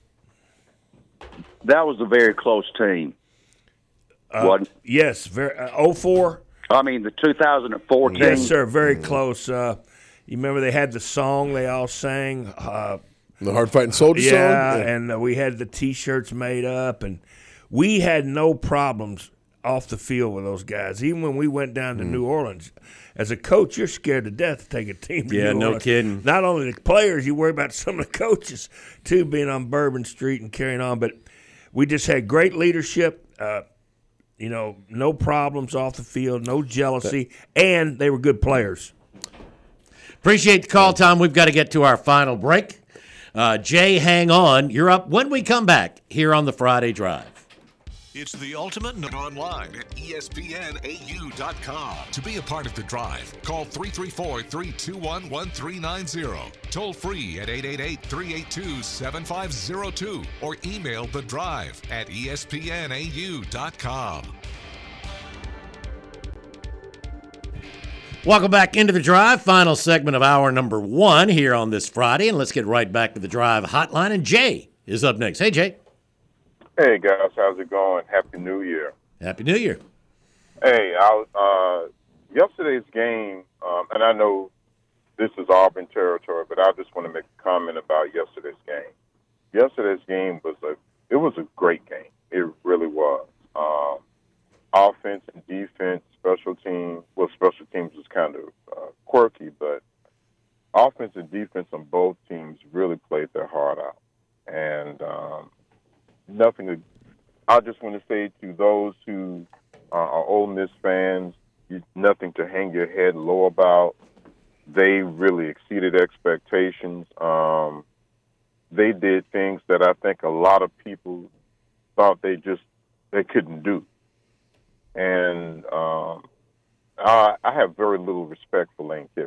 that was a very close team. Uh, Wasn't it? Yes, very uh, oh four. I mean, the two thousand four team. Yes, sir, very close. Uh, you remember they had the song they all sang? Uh, The Hard Fighting Soldier yeah, song? Yeah, and uh, we had the T-shirts made up, and we had no problems off the field with those guys. Even when we went down to mm. New Orleans, as a coach, you're scared to death to take a team to Yeah, New no Orleans. kidding. Not only the players, you worry about some of the coaches, too, being on Bourbon Street and carrying on. But we just had great leadership, uh, you know, no problems off the field, no jealousy, and they were good players. Appreciate the call, Tom. We've got to get to our final break. Uh, Jay, hang on. You're up when we come back here on the Friday Drive. It's the ultimate and online at E S P N A U dot com. To be a part of the drive, call three three four, three two one, one three nine zero. Toll free at eight eight eight, three eight two, seven five zero two or email the drive at E S P N A U dot com. Welcome back into the drive. Final segment of hour number one here on this Friday. And let's get right back to the drive hotline. And Jay is up next. Hey, Jay. Hey, guys. How's it going? Happy New Year. Happy New Year. Hey, I, uh, yesterday's game, um, and I know this is Auburn territory, but I just want to make a comment about yesterday's game. Yesterday's game was a it was a great game. It really was. Um, offense and defense, special teams. Well, special teams was kind of uh, quirky, but offense and defense on both teams really played their heart out. And um, nothing to, I just want to say to those who uh, are Ole Miss fans, you, nothing to hang your head low about. They really exceeded expectations. Um, they did things that I think a lot of people thought they just they couldn't do. And um, I, I have very little respect for Lane Kiffin.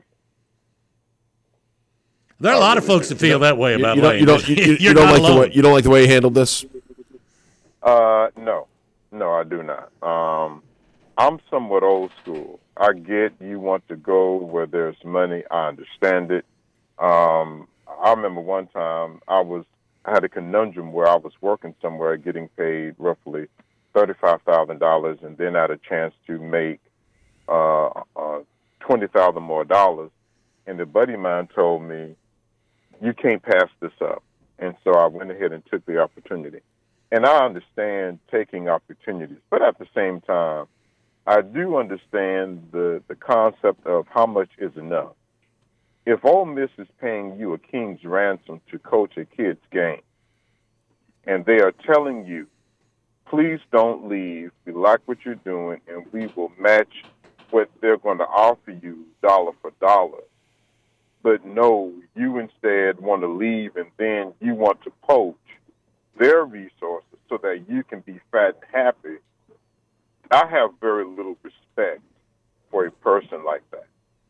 There are a lot of folks that feel that way about you, you Lane. Don't, you, don't, you, you, You're don't not like alone. the way you don't like the way he handled this? Uh, no, no, I do not. Um, I'm somewhat old school. I get you want to go where there's money. I understand it. Um, I remember one time I was I had a conundrum where I was working somewhere getting paid roughly thirty-five thousand dollars, and then I had a chance to make uh, uh, twenty thousand dollars more dollars. And a buddy of mine told me, you can't pass this up. And so I went ahead and took the opportunity. And I understand taking opportunities, but at the same time, I do understand the, the concept of how much is enough. If Ole Miss is paying you a king's ransom to coach a kid's game, and they are telling you, please don't leave, we like what you're doing, and we will match what they're going to offer you dollar for dollar. But no, you instead want to leave, and then you want to poach their resources so that you can be fat and happy. I have very little respect for a person like that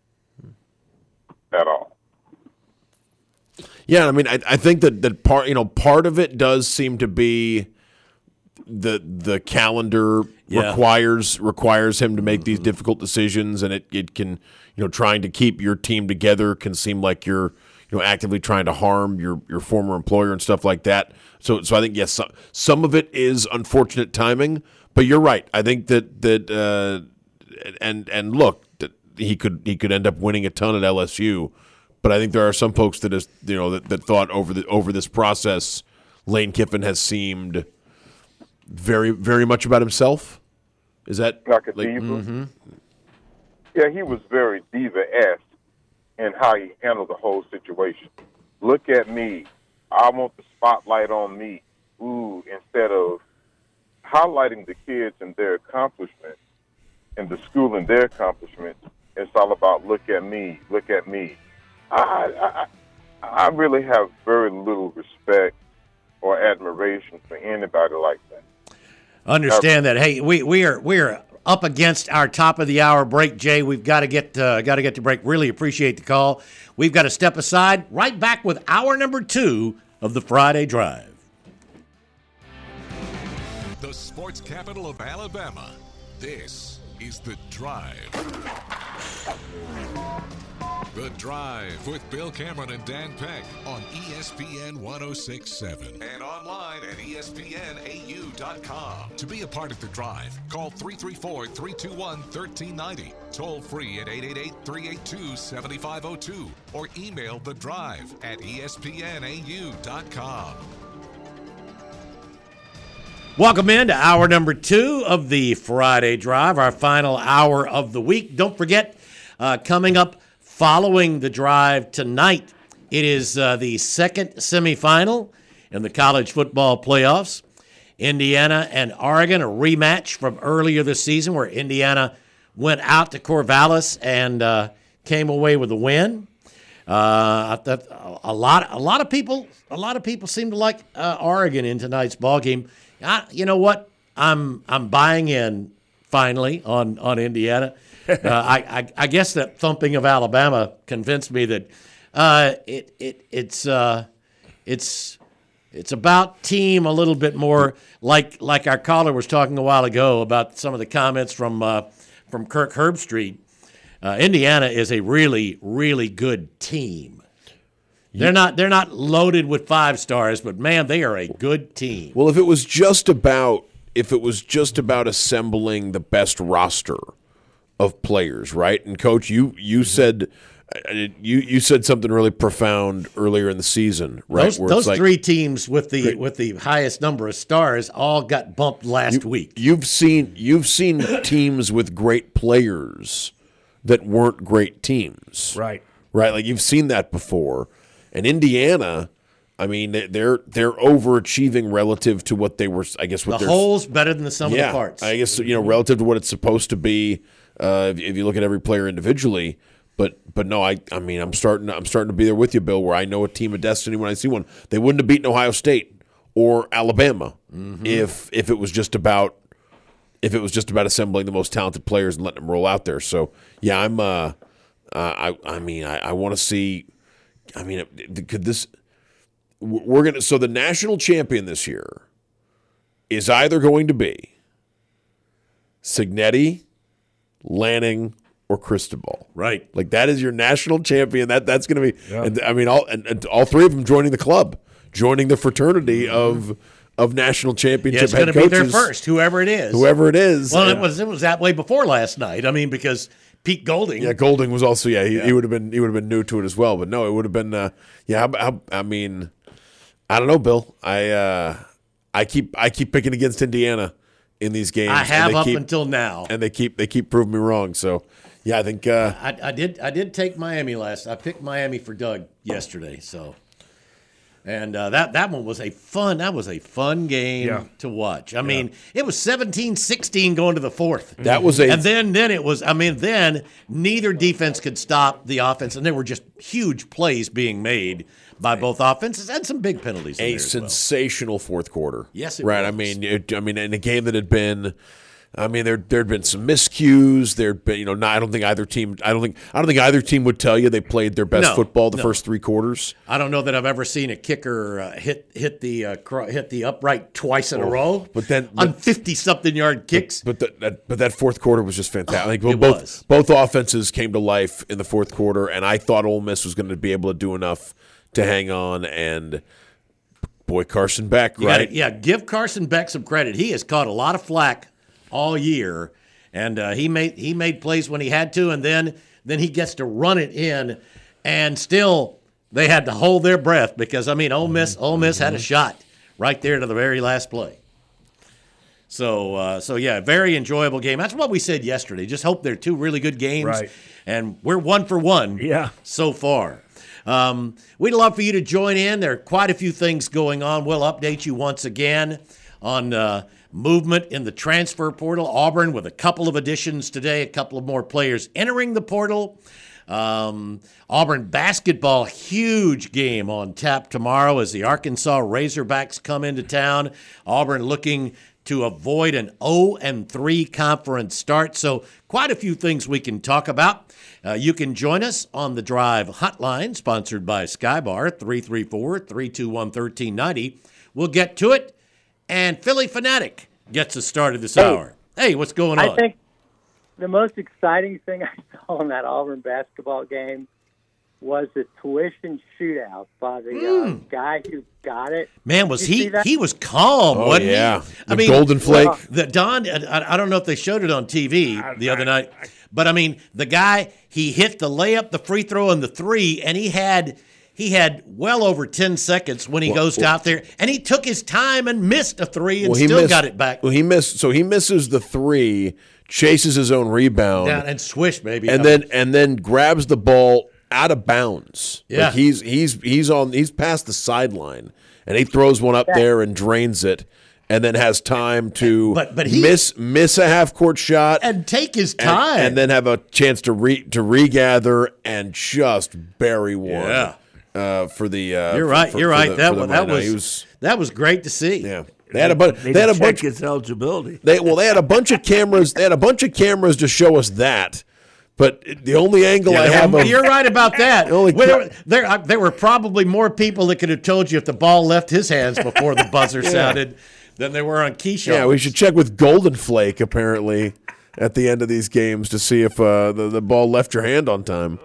at all. Yeah, I mean, I, I think that, that part, you know, part of it does seem to be the the calendar Yeah. requires requires him to make these difficult decisions, and it, it can, you know, trying to keep your team together can seem like you're, you you know, actively trying to harm your, your former employer and stuff like that. So, so I think yes, some, some of it is unfortunate timing, but you're right. I think that that uh, and and look, that he could he could end up winning a ton at L S U, but I think there are some folks that is you know that, that thought over the over this process, Lane Kiffin has seemed very very much about himself. Is that like a like, diva? Mm-hmm. Yeah, he was very diva-esque in how he handled the whole situation. Look at me. I want the spotlight on me. Ooh, instead of highlighting the kids and their accomplishments and the school and their accomplishments, it's all about look at me, look at me. I, I, I really have very little respect or admiration for anybody like that. Understand that. Hey, we we are we are up against our top of the hour break, Jay. We've got to get uh, got to get to break. Really appreciate the call. We've got to step aside. Right back with hour number two of the Friday Drive. The sports capital of Alabama. This is The Drive. The Drive with Bill Cameron and Dan Peck on E S P N one oh six point seven and online at E S P N A U dot com. To be a part of The Drive, call three three four, three two one, one three nine zero, toll free at eight eight eight, three eight two, seven five zero two, or email The Drive at E S P N A U dot com. Welcome in to hour number two of the Friday Drive, our final hour of the week. Don't forget, uh, coming up following the drive tonight, it is uh, the second semifinal in the college football playoffs. Indiana and Oregon, a rematch from earlier this season where Indiana went out to Corvallis and uh, came away with a win. Uh, a lot, a lot of people, a lot of people seem to like uh, Oregon in tonight's ball game. I, you know what? I'm I'm buying in finally on on Indiana. Uh, I, I I guess that thumping of Alabama convinced me that uh, it it it's uh, it's it's about team a little bit more like like our caller was talking a while ago about some of the comments from uh, from Kirk Herbstreit. Uh, Indiana is a really really good team. They're not they're not loaded with five stars, but man, they are a good team. Well, if it was just about if it was just about assembling the best roster of players, right? And Coach, you you said you you said something really profound earlier in the season, right? Those, Where those it's like, three teams with the great. with the highest number of stars all got bumped last you, week. You've seen you've seen teams with great players that weren't great teams, Right. right? Like you've seen that before. And Indiana, I mean, they're they're overachieving relative to what they were. I guess what The they're whole's better than the sum yeah, of the parts. I guess you know relative to what it's supposed to be. Uh, if, if you look at every player individually, but but no, I I mean I'm starting I'm starting to be there with you, Bill. Where I know a team of destiny when I see one. They wouldn't have beaten Ohio State or Alabama mm-hmm. if if it was just about if it was just about assembling the most talented players and letting them roll out there. So yeah, I'm. Uh, uh, I I mean I, I want to see. I mean, could this? We're gonna. So the national champion this year is either going to be Cignetti, Lanning, or Cristobal. Right. Like that is your national champion. That that's going to be. Yeah. And I mean, all and, and all three of them joining the club, joining the fraternity of of national championship Yeah, it's head going to be coaches. their first, whoever it is. Whoever it is. Well, And- it was it was that way before last night. I mean, because Pete Golding. Yeah, Golding was also yeah. He, Yeah. he would have been he would have been new to it as well. But no, it would have been uh, yeah. How, how, I mean, I don't know, Bill. I uh, I keep I keep picking against Indiana in these games. I and have they up keep, until now. and they keep they keep proving me wrong. So yeah, I think uh, I, I did I did take Miami last. I picked Miami for Doug yesterday. So, and uh, that that one was a fun. That was a fun game Yeah. to watch. I mean, it was seventeen sixteen going to the fourth. that was a And then, then it was. I mean, then neither defense could stop the offense, and there were just huge plays being made by both offenses and some big penalties. In a there as well. sensational fourth quarter. Yes, it right. I was. mean, it, I mean, in a game that had been. I mean, there there'd been some miscues. There'd been, you know, not, I don't think either team. I don't think I don't think either team would tell you they played their best No, football the no. first three quarters. I don't know that I've ever seen a kicker uh, hit hit the uh, cr- hit the upright twice in a row. But then on but- fifty something yard kicks. But the, that but that fourth quarter was just fantastic. Like, It both was. both offenses came to life in the fourth quarter, and I thought Ole Miss was going to be able to do enough to hang on. And boy, Carson Beck, You right? gotta- yeah, give Carson Beck some credit. He has caught a lot of flack all year, and uh, he made he made plays when he had to, and then then he gets to run it in, and still they had to hold their breath because I mean Ole Miss Ole Miss had a shot right there to the very last play. So uh, so yeah, very enjoyable game. That's what we said yesterday. Just hope they're two really good games, Right. and we're one for one Yeah. so far. Um, we'd love for you to join in. There are quite a few things going on. We'll update you once again on uh, movement in the transfer portal. Auburn with a couple of additions today, a couple of more players entering the portal. Um, Auburn basketball, huge game on tap tomorrow as the Arkansas Razorbacks come into town. Auburn looking to avoid an oh and three conference start. So quite a few things we can talk about. Uh, you can join us on the Drive hotline, sponsored by Skybar, three three four, three two one, one three nine zero. We'll get to it. And Philly Fanatic gets us started this Hey. hour. Hey, what's going on? I think the most exciting thing I saw in that Auburn basketball game was the tuition shootout by the uh, guy who got it. Man, was Did you he see that? he was calm, Oh, wasn't yeah. he? The Golden Flake. The Don, I, I don't know if they showed it on T V the other night, but I mean, the guy, he hit the layup, the free throw, and the three, and he had he had well over ten seconds when he Well, goes well- out there, and he took his time and missed a three and Well, he still missed- got it back Well, he missed. So he misses the three, chases his own rebound, down and swish, baby. and I then mean, and then grabs the ball out of bounds. Yeah. Like he's he's he's on he's past the sideline, and he throws one up there and drains it, and then has time to But- but he- miss miss a half court shot and take his and, time. and then have a chance to re to regather and just bury one. Yeah. Uh, for the uh, You're for- right. for- you're for right. the- that for the was that Minot. was, He was that was great to see. yeah. They had a bunch. They They had a check bunch. his eligibility. They well, they had a bunch of cameras. They had a bunch of cameras to show us that. But the only angle I have, of, You're right about that. Only Well, cl- there, there, uh, there were probably more people that could have told you if the ball left his hands before the buzzer sounded than there were on Keyshawn. yeah, we should check with Golden Flake apparently at the end of these games to see if uh, the the ball left your hand on time.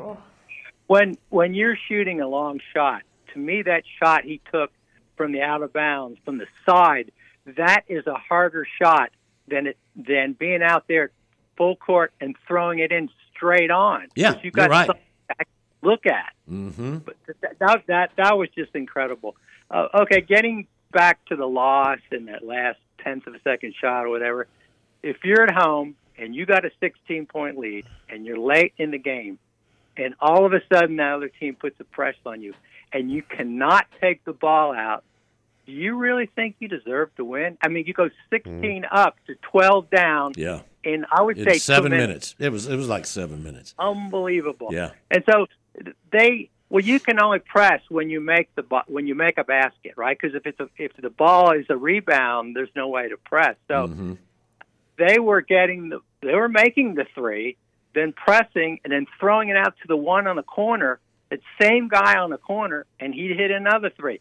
When when you're shooting a long shot, to me that shot he took from the out of bounds, from the side, that is a harder shot than it than being out there full court and throwing it in straight on. Yeah, 'Cause you've got you're right. something to look at. Mm-hmm. But that, that that that was just incredible. Uh, okay, getting back to the loss and that last tenth of a second shot or whatever. If you're at home and you got a sixteen point lead and you're late in the game, and all of a sudden the other team puts a press on you, and you cannot take the ball out, do you really think you deserve to win? I mean, you go sixteen up to twelve down Yeah. in, I would In say, seven two minutes. It was it was like seven minutes. Unbelievable. Yeah. And so they, well, you can only press when you make the ba- when you make a basket, right? Because if it's a, if the ball is a rebound, there's no way to press. So Mhm. they were getting the, they were making the three, then pressing, and then throwing it out to the one on the corner. That same guy on the corner, and he hit another three.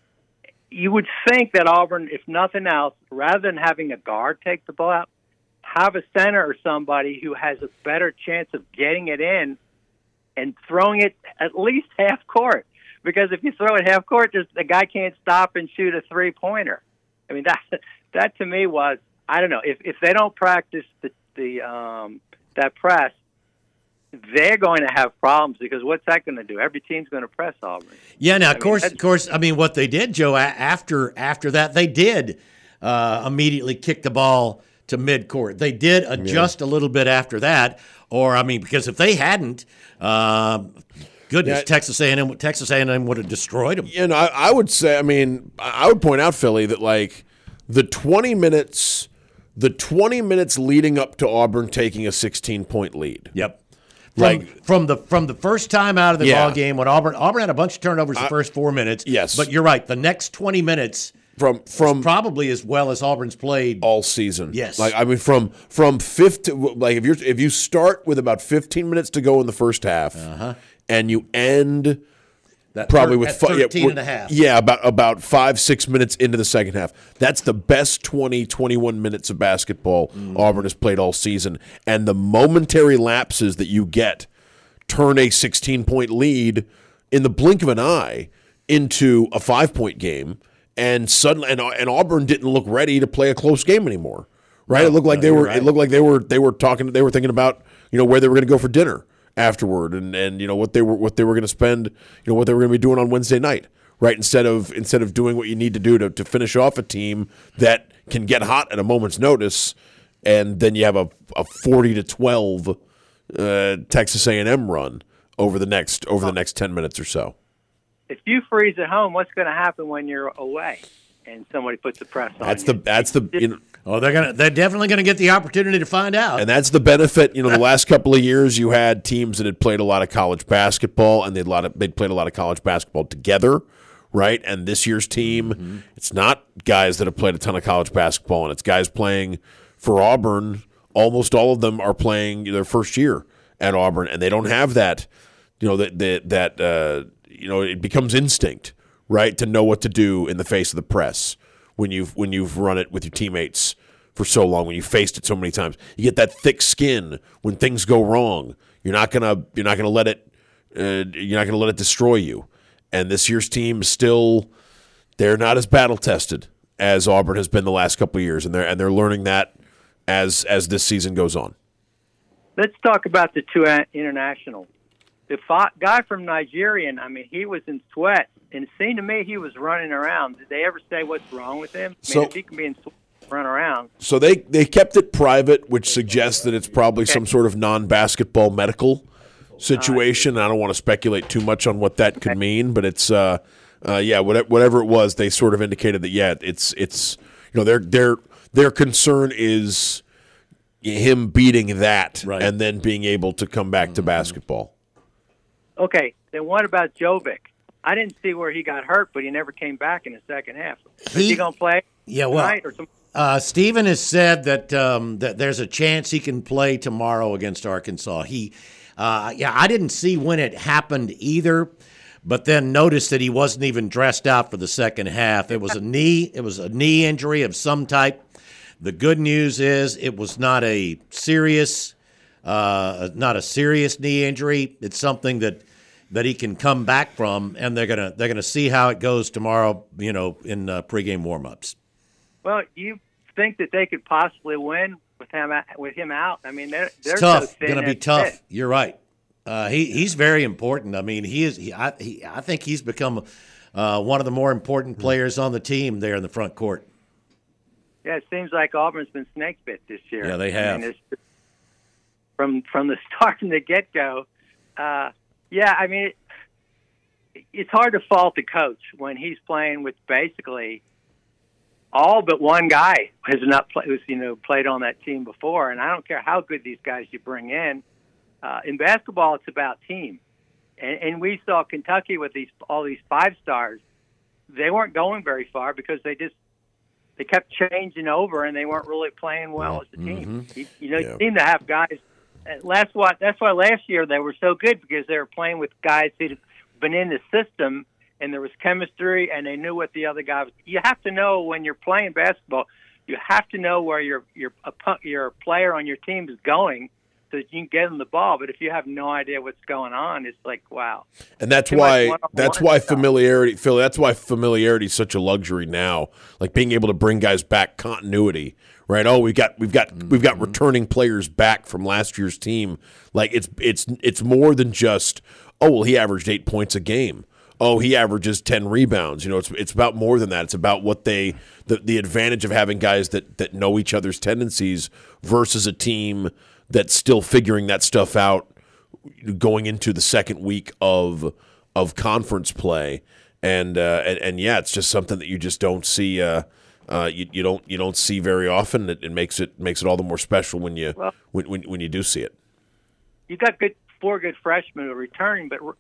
You would think that Auburn, if nothing else, rather than having a guard take the ball out, have a center or somebody who has a better chance of getting it in and throwing it at least half court. Because if you throw it half court, just the guy can't stop and shoot a three pointer. I mean, that that to me was, I don't know, if if they don't practice the the um, that press, they're going to have problems, because what's that going to do? Every team's going to press Auburn. Yeah, now I of mean, course, that's- of course. I mean, what they did, Joe, a- after after that, they did uh, immediately kick the ball to midcourt. They did adjust a little bit after that, or I mean, because if they hadn't, uh, goodness, Yeah. Texas A and M, Texas A and M would have destroyed them. You know, I, I would say, I mean, I would point out, Philly, that like the twenty minutes, the twenty minutes leading up to Auburn taking a sixteen point lead. Yep. From, Like- from the from the first time out of the Yeah. ball game when Auburn Auburn had a bunch of turnovers the first four minutes. yes. But you're right. The next twenty minutes, From from probably as well as Auburn's played all season. Yes, like I mean, from from fifteen, like if you if you start with about fifteen minutes to go in the first half, uh-huh. and you end that probably thir- with at fi- thirteen yeah, and a half. Yeah, about about five six minutes into the second half. That's the best twenty, twenty-one minutes of basketball mm. Auburn has played all season, and the momentary lapses that you get turn a sixteen point lead in the blink of an eye into a five point game. And suddenly, and, and Auburn didn't look ready to play a close game anymore, right? No, it looked like no, they were. right. It looked like they were. They were talking. They were thinking about you know where they were going to go for dinner afterward, and, and you know what they were what they were going to spend. You know what they were going to be doing on Wednesday night, right? Instead of instead of doing what you need to do to to finish off a team that can get hot at a moment's notice, and then you have a a forty to twelve uh, Texas A and M run over the next over the next ten minutes or so. If you freeze at home, what's going to happen when you're away and somebody puts the press on That's you? the that's the you know, oh they're gonna they're definitely gonna get the opportunity to find out. And that's the benefit. You know, the last couple of years you had teams that had played a lot of college basketball and they'd a lot of they'd played a lot of college basketball together, right? And this year's team, mm-hmm. it's not guys that have played a ton of college basketball, and it's guys playing for Auburn. Almost all of them are playing their first year at Auburn, and they don't have that. You know that that that. Uh, You know, it becomes instinct, right, to know what to do in the face of the press when you've when you've run it with your teammates for so long, when you faced it so many times. You get that thick skin when things go wrong. You're not gonna you're not gonna let it uh, you're not gonna let it destroy you. And this year's team is still they're not as battle tested as Auburn has been the last couple of years, and they're and they're learning that as as this season goes on. Let's talk about the two internationals. The guy from Nigerian, I mean, he was in sweat, and it seemed to me he was running around. Did they ever say what's wrong with him? I mean, so, if he can be in sweat, run around. So they, they kept it private, which suggests that it's probably okay. some sort of non-basketball medical situation. I don't want to speculate too much on what that could mean, but it's uh, uh, yeah, whatever, whatever it was, they sort of indicated that yeah, it's it's you know their their their concern is him beating that right. and then being able to come back mm-hmm. to basketball. Okay, then what about Jovic? I didn't see where he got hurt, but he never came back in the second half. Is he, he going to play yeah, well, tonight or some- uh, Stephen has said that um, that there's a chance he can play tomorrow against Arkansas. He, uh, yeah, I didn't see when it happened either, but then noticed that he wasn't even dressed out for the second half. It was a knee. It was a knee injury of some type. The good news is it was not a serious, uh, not a serious knee injury. It's something that. that he can come back from, and they're gonna they're gonna see how it goes tomorrow. You know, in uh, pregame warmups. Well, you think that they could possibly win with him with him out? I mean, they're they're it's tough. so thin Going to be and tough. fit. You're right. Uh, he he's very important. I mean, he is. He, I he, I think he's become uh, one of the more important players on the team there in the front court. Yeah, it seems like Auburn's been snake bit this year. Yeah, they have. I mean, it's, from from the start and the get go. Uh, yeah, I mean, it, it's hard to fault the coach when he's playing with basically all but one guy has not play, who's you know played on that team before, and I don't care how good these guys you bring in. Uh, in basketball, it's about team, and, and we saw Kentucky with these all these five stars. They weren't going very far because they just they kept changing over, and they weren't really playing well as a team. Mm-hmm. You, you know, yeah. you seem to have guys. That's why that's why last year they were so good because they were playing with guys who'd been in the system, and there was chemistry, and they knew what the other guy was. You have to know when you're playing basketball. You have to know where your your your player on your team is going, so that you can get them the ball. But if you have no idea what's going on, it's like wow. And that's why that's why familiarity, Phil. That's why familiarity is such a luxury now. Like being able to bring guys back, continuity. Right. Oh, we've got we've got mm-hmm. we've got returning players back from last year's team. Like it's it's it's more than just oh well he averaged eight points a game. Oh, he averages ten rebounds. You know, it's it's about more than that. It's about what they the, the advantage of having guys that that know each other's tendencies versus a team that's still figuring that stuff out going into the second week of of conference play. And uh, and, and yeah, it's just something that you just don't see. Uh, Uh, you, you don't you don't see very often. It, it makes it makes it all the more special when you well, when, when when you do see it. You got good four good freshmen who are returning, but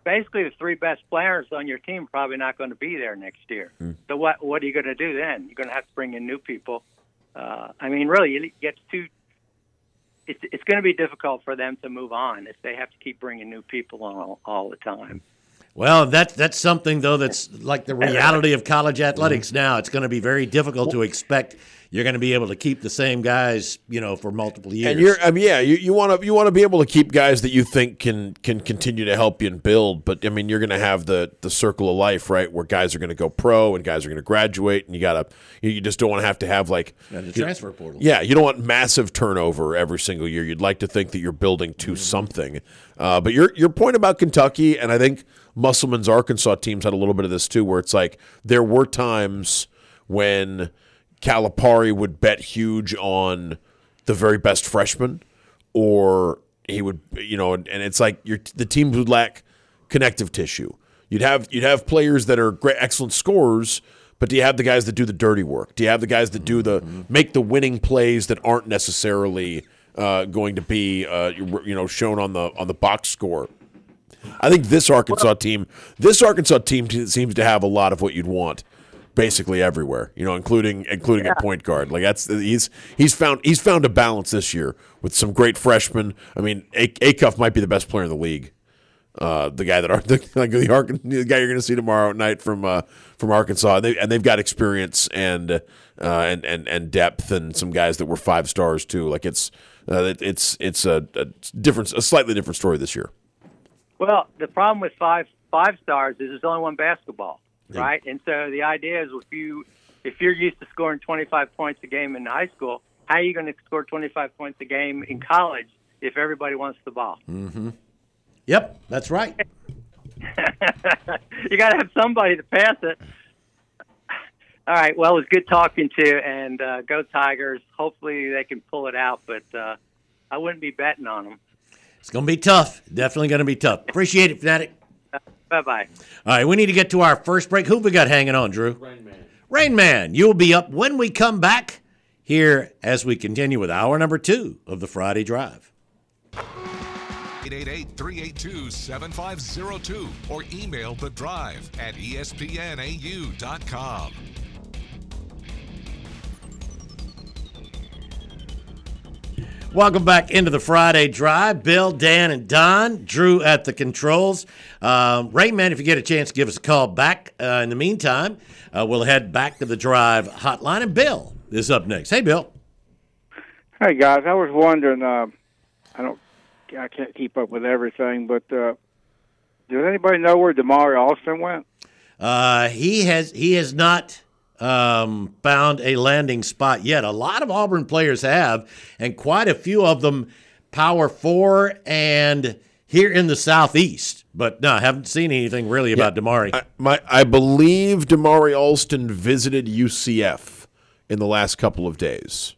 basically the three best players on your team are probably not going to be there next year. Mm. So what what are you going to do then? You're going to have to bring in new people. Uh, I mean, really, it gets too. It's it's going to be difficult for them to move on if they have to keep bringing new people on all, all the time. Well, that's that's something though that's like the reality of college athletics mm-hmm. now. It's going to be very difficult to expect you're going to be able to keep the same guys, you know, for multiple years. And you're, I mean, yeah, you, you want to you want to be able to keep guys that you think can can continue to help you and build. But I mean, you're going to have the the circle of life, right, where guys are going to go pro and guys are going to graduate, and you gotta you just don't want to have to have like and the transfer you, portal. Yeah, you don't want massive turnover every single year. You'd like to think that you're building to mm-hmm. something. Uh, but your your point about Kentucky, and I think Musselman's Arkansas teams had a little bit of this too, where it's like there were times when Calipari would bet huge on the very best freshman, or he would, you know, and it's like you're, the teams would lack connective tissue. You'd have you'd have players that are great, excellent scorers, but do you have the guys that do the dirty work? Do you have the guys that do the make the winning plays that aren't necessarily uh, going to be uh, you know shown on the on the box score? I think this Arkansas team, this Arkansas team seems to have a lot of what you'd want, basically everywhere. You know, including including yeah. a point guard. Like that's he's he's found he's found a balance this year with some great freshmen. I mean, Acuff might be the best player in the league. Uh, the guy that are the, like the, the guy you're going to see tomorrow night from uh, from Arkansas, and, they, and they've got experience and uh, and and and depth, and some guys that were five stars too. Like it's uh, it, it's it's a, a different, a slightly different story this year. Well, the problem with five five stars is there's only one basketball, yeah. right? And so the idea is if you if you're used to scoring twenty-five points a game in high school, how are you going to score twenty-five points a game in college if everybody wants the ball? Mm-hmm. Yep, that's right. You got to have somebody to pass it. All right. Well, it was good talking to you, and uh, go Tigers. Hopefully they can pull it out, but uh, I wouldn't be betting on them. It's going to be tough. Definitely going to be tough. Appreciate it, Fanatic. Uh, bye-bye. All right, we need to get to our first break. Who have we got hanging on, Drew? Rain Man. Rain Man, you'll be up when we come back here as we continue with hour number two of the Friday Drive. eight eight eight, three eight two, seven five zero two or email the drive at E S P N A U dot com. Welcome back into the Friday Drive. Bill, Dan, and Don. Drew at the controls. Uh, Rain Man, if you get a chance, give us a call back. Uh, in the meantime, uh, we'll head back to the Drive hotline, and Bill is up next. Hey, Bill. Hey, guys. I was wondering, uh, I don't, I can't keep up with everything, but uh, does anybody know where Damari Alston went? Uh, he has he has not um, found a landing spot yet. A lot of Auburn players have, and quite a few of them Power Four and here in the Southeast. But no, I haven't seen anything really yeah, about Damari. I, my, I believe Damari Alston visited U C F in the last couple of days.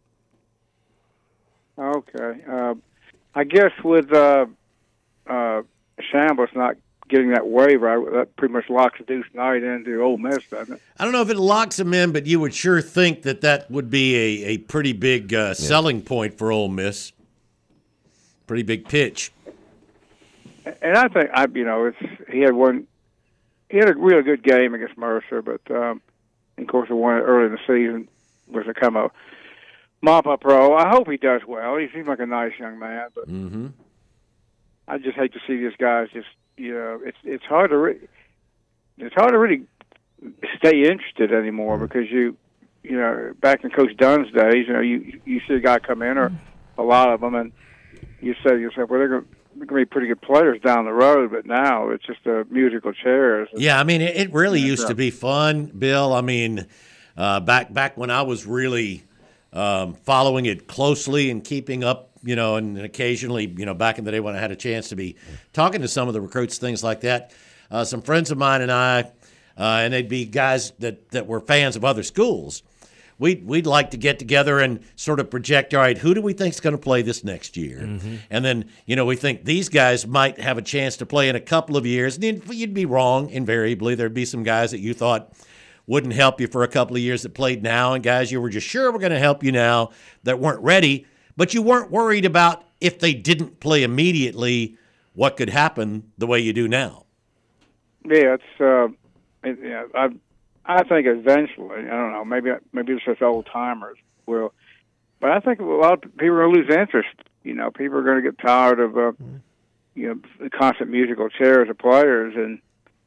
Okay. Uh, I guess with uh, uh, Chambliss not getting that waiver, I, that pretty much locks Deuce Knight into Ole Miss, doesn't it? I don't know if it locks him in, but you would sure think that that would be a, a pretty big uh, yeah. selling point for Ole Miss. Pretty big pitch. And I think I, you know, it's he had one, he had a really good game against Mercer, but um, of course the one early in the season was a kind of mop-up pro. I hope he does well. He seems like a nice young man, but mm-hmm. I just hate to see these guys just, you know, it's it's hard to re- it's hard to really stay interested anymore because you, you know, back in Coach Dunn's days, you know, you you see a guy come in or a lot of them, and you say to yourself, well, they're going to be pretty good players down the road, but now it's just a musical chairs. Yeah, I mean, it, it really used to be fun, Bill. I mean, uh, back back when I was really um, following it closely and keeping up, you know, and occasionally, you know, back in the day when I had a chance to be talking to some of the recruits, things like that, uh, some friends of mine and I, uh, and they'd be guys that, that were fans of other schools, we'd, we'd like to get together and sort of project, all right, who do we think is going to play this next year? Mm-hmm. And then, you know, we think these guys might have a chance to play in a couple of years. And you'd be wrong, invariably. There'd be some guys that you thought wouldn't help you for a couple of years that played now, and guys you were just sure were going to help you now that weren't ready. But you weren't worried about if they didn't play immediately, what could happen the way you do now. Yeah, it's. Uh, it, yeah, I, I think eventually, I don't know. Maybe, maybe it's just old timers will, but I think a lot of people are going to lose interest. You know, people are going to get tired of, uh, you know, the constant musical chairs of players, and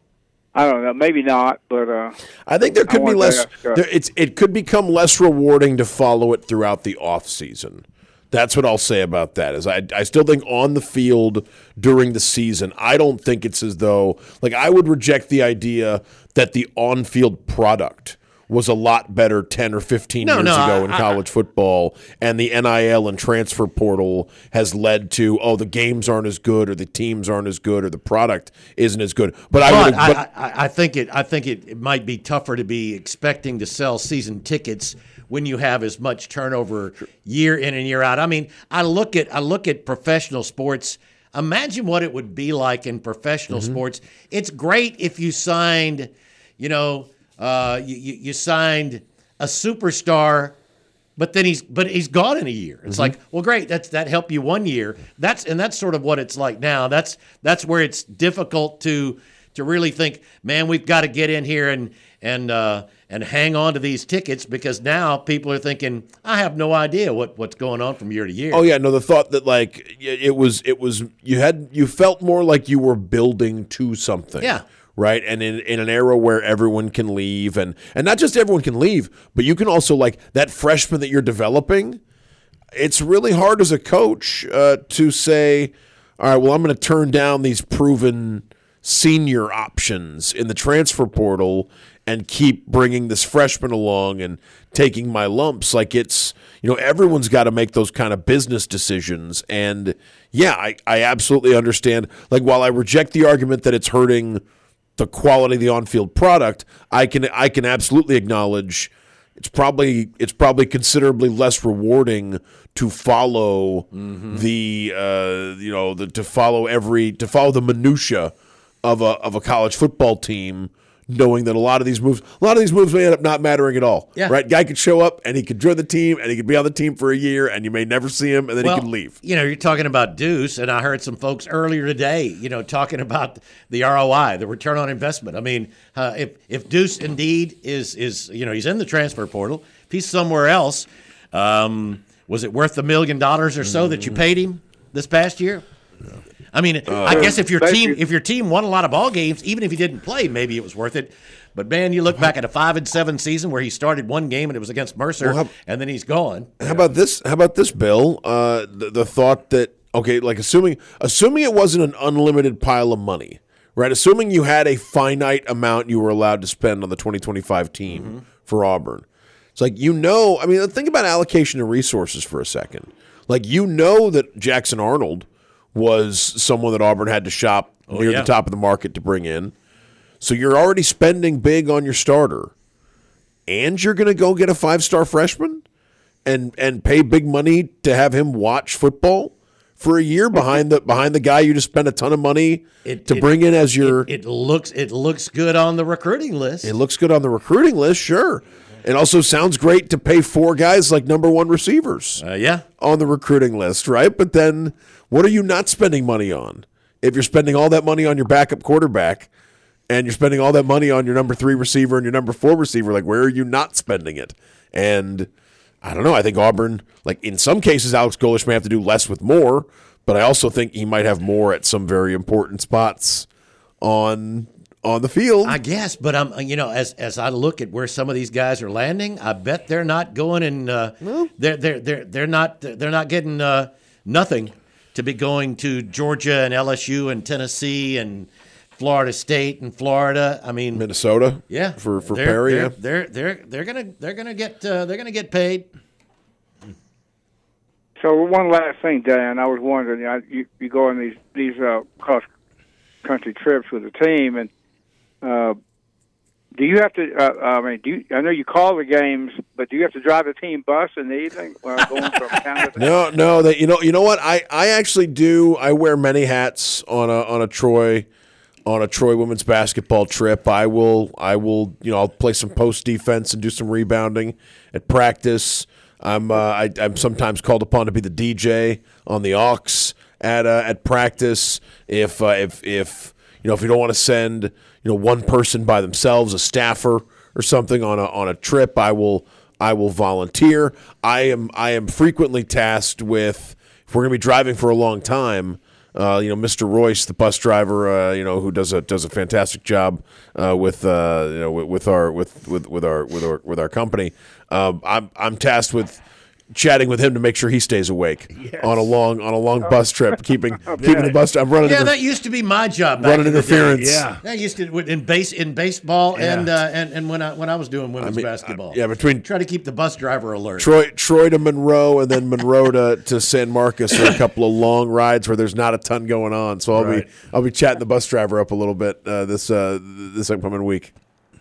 I don't know. Maybe not, but uh, I think there could be less. There, it's it could become less rewarding to follow it throughout the off season. That's what I'll say about that. Is I I still think on the field during the season, I don't think it's as though like I would reject the idea that the on field product was a lot better ten or fifteen no, years no, ago I, in I, college football, and the N I L and transfer portal has led to oh the games aren't as good or the teams aren't as good or the product isn't as good. But, but I would. I, But, I, I think it. I think it, it might be tougher to be expecting to sell season tickets when you have as much turnover year in and year out. I mean, I look at I look at professional sports. Imagine what it would be like in professional mm-hmm. sports. It's great if you signed, you know. Uh, you, you signed a superstar, but then he's but he's gone in a year. It's mm-hmm. like, well, great, that's that helped you one year. That's and that's sort of what it's like now. That's that's where it's difficult to to really think, man, we've got to get in here and and uh, and hang on to these tickets because now people are thinking, I have no idea what, what's going on from year to year. Oh yeah, no, the thought that like it was it was you had you felt more like you were building to something. Yeah. Right, and in, in an era where everyone can leave, and, and not just everyone can leave, but you can also, like, that freshman that you're developing, it's really hard as a coach uh, to say, all right, well, I'm going to turn down these proven senior options in the transfer portal and keep bringing this freshman along and taking my lumps. Like, it's, you know, everyone's got to make those kind of business decisions, and, yeah, I, I absolutely understand. Like, while I reject the argument that it's hurting the quality of the on-field product, I can I can absolutely acknowledge it's probably it's probably considerably less rewarding to follow mm-hmm. the uh, you know the to follow every to follow the minutia of a of a college football team, knowing that a lot of these moves a lot of these moves may end up not mattering at all. Yeah. Right? Guy could show up and he could join the team and he could be on the team for a year and you may never see him and then well, he could leave. You know, you're talking about Deuce, and I heard some folks earlier today, you know, talking about the R O I, the return on investment. I mean, uh, if if Deuce indeed is is you know he's in the transfer portal, if he's somewhere else, um, was it worth the million dollars or so mm-hmm. that you paid him this past year? No. I mean, uh, I guess if your team if your team won a lot of ball games, even if he didn't play, maybe it was worth it. But man, you look back at a five and seven season where he started one game and it was against Mercer, well, how, and then he's gone. How about this? How about this, Bill? Uh, the, the thought that okay, like assuming assuming it wasn't an unlimited pile of money, right? Assuming you had a finite amount you were allowed to spend on the twenty twenty-five team mm-hmm. for Auburn. It's like you know. I mean, think about allocation of resources for a second. Like you know that Jackson Arnold was someone that Auburn had to shop oh, near yeah. the top of the market to bring in. So you're already spending big on your starter. And you're going to go get a five-star freshman and and pay big money to have him watch football for a year behind the behind the guy you just spent a ton of money it, to it, bring in as your it, it looks it looks good on the recruiting list. It looks good on the recruiting list, sure. It also sounds great to pay four guys like number one receivers uh, yeah. on the recruiting list, right? But then what are you not spending money on? If you're spending all that money on your backup quarterback and you're spending all that money on your number three receiver and your number four receiver, like where are you not spending it? And I don't know. I think Auburn, like in some cases, Alex Golesh may have to do less with more, but I also think he might have more at some very important spots on on the field. I guess, but I'm you know as as I look at where some of these guys are landing, I bet they're not going and uh, no. they're they're they're they're not they're not getting uh, nothing to be going to Georgia and L S U and Tennessee and Florida State and Florida. I mean Minnesota. Yeah, for for they're, Perry. They're, yeah. they're they're they're gonna they're gonna get uh, they're gonna get paid. So one last thing, Dan, I was wondering, you, know, you, you go on these these uh, cross country trips with the team, and uh, do you have to? Uh, I mean, do you, I know you call the games, but do you have to drive the team bus in the evening uh, going from town to town? No, no. That you know, you know what? I, I actually do. I wear many hats on a on a Troy on a Troy women's basketball trip. I will I will you know I'll play some post defense and do some rebounding at practice. I'm uh, I, I'm sometimes called upon to be the D J on the aux at uh, at practice. If uh, if if you know if you don't want to send you know one person by themselves, a staffer or something on a on a trip, I will I will volunteer. I am I am frequently tasked with, if we're going to be driving for a long time, uh, you know, Mister Royce, the bus driver, uh, you know, who does a does a fantastic job uh, with uh, you know with, with our with, with with our with our with our company. Um, I'm I'm tasked with chatting with him to make sure he stays awake Yes. on a long on a long bus trip, keeping keeping the bus. I'm running. Yeah, inter- that used to be my job. Back running in the day. interference. Yeah. That used to in base in baseball Yeah. and uh, and and when I when I was doing women's I mean, basketball. uh, yeah, between- try to keep the bus driver alert. Troy, Troy to Monroe, and then Monroe to, to San Marcos are a couple of long rides where there's not a ton going on. So I'll Right. be I'll be chatting the bus driver up a little bit uh, this uh, this upcoming week.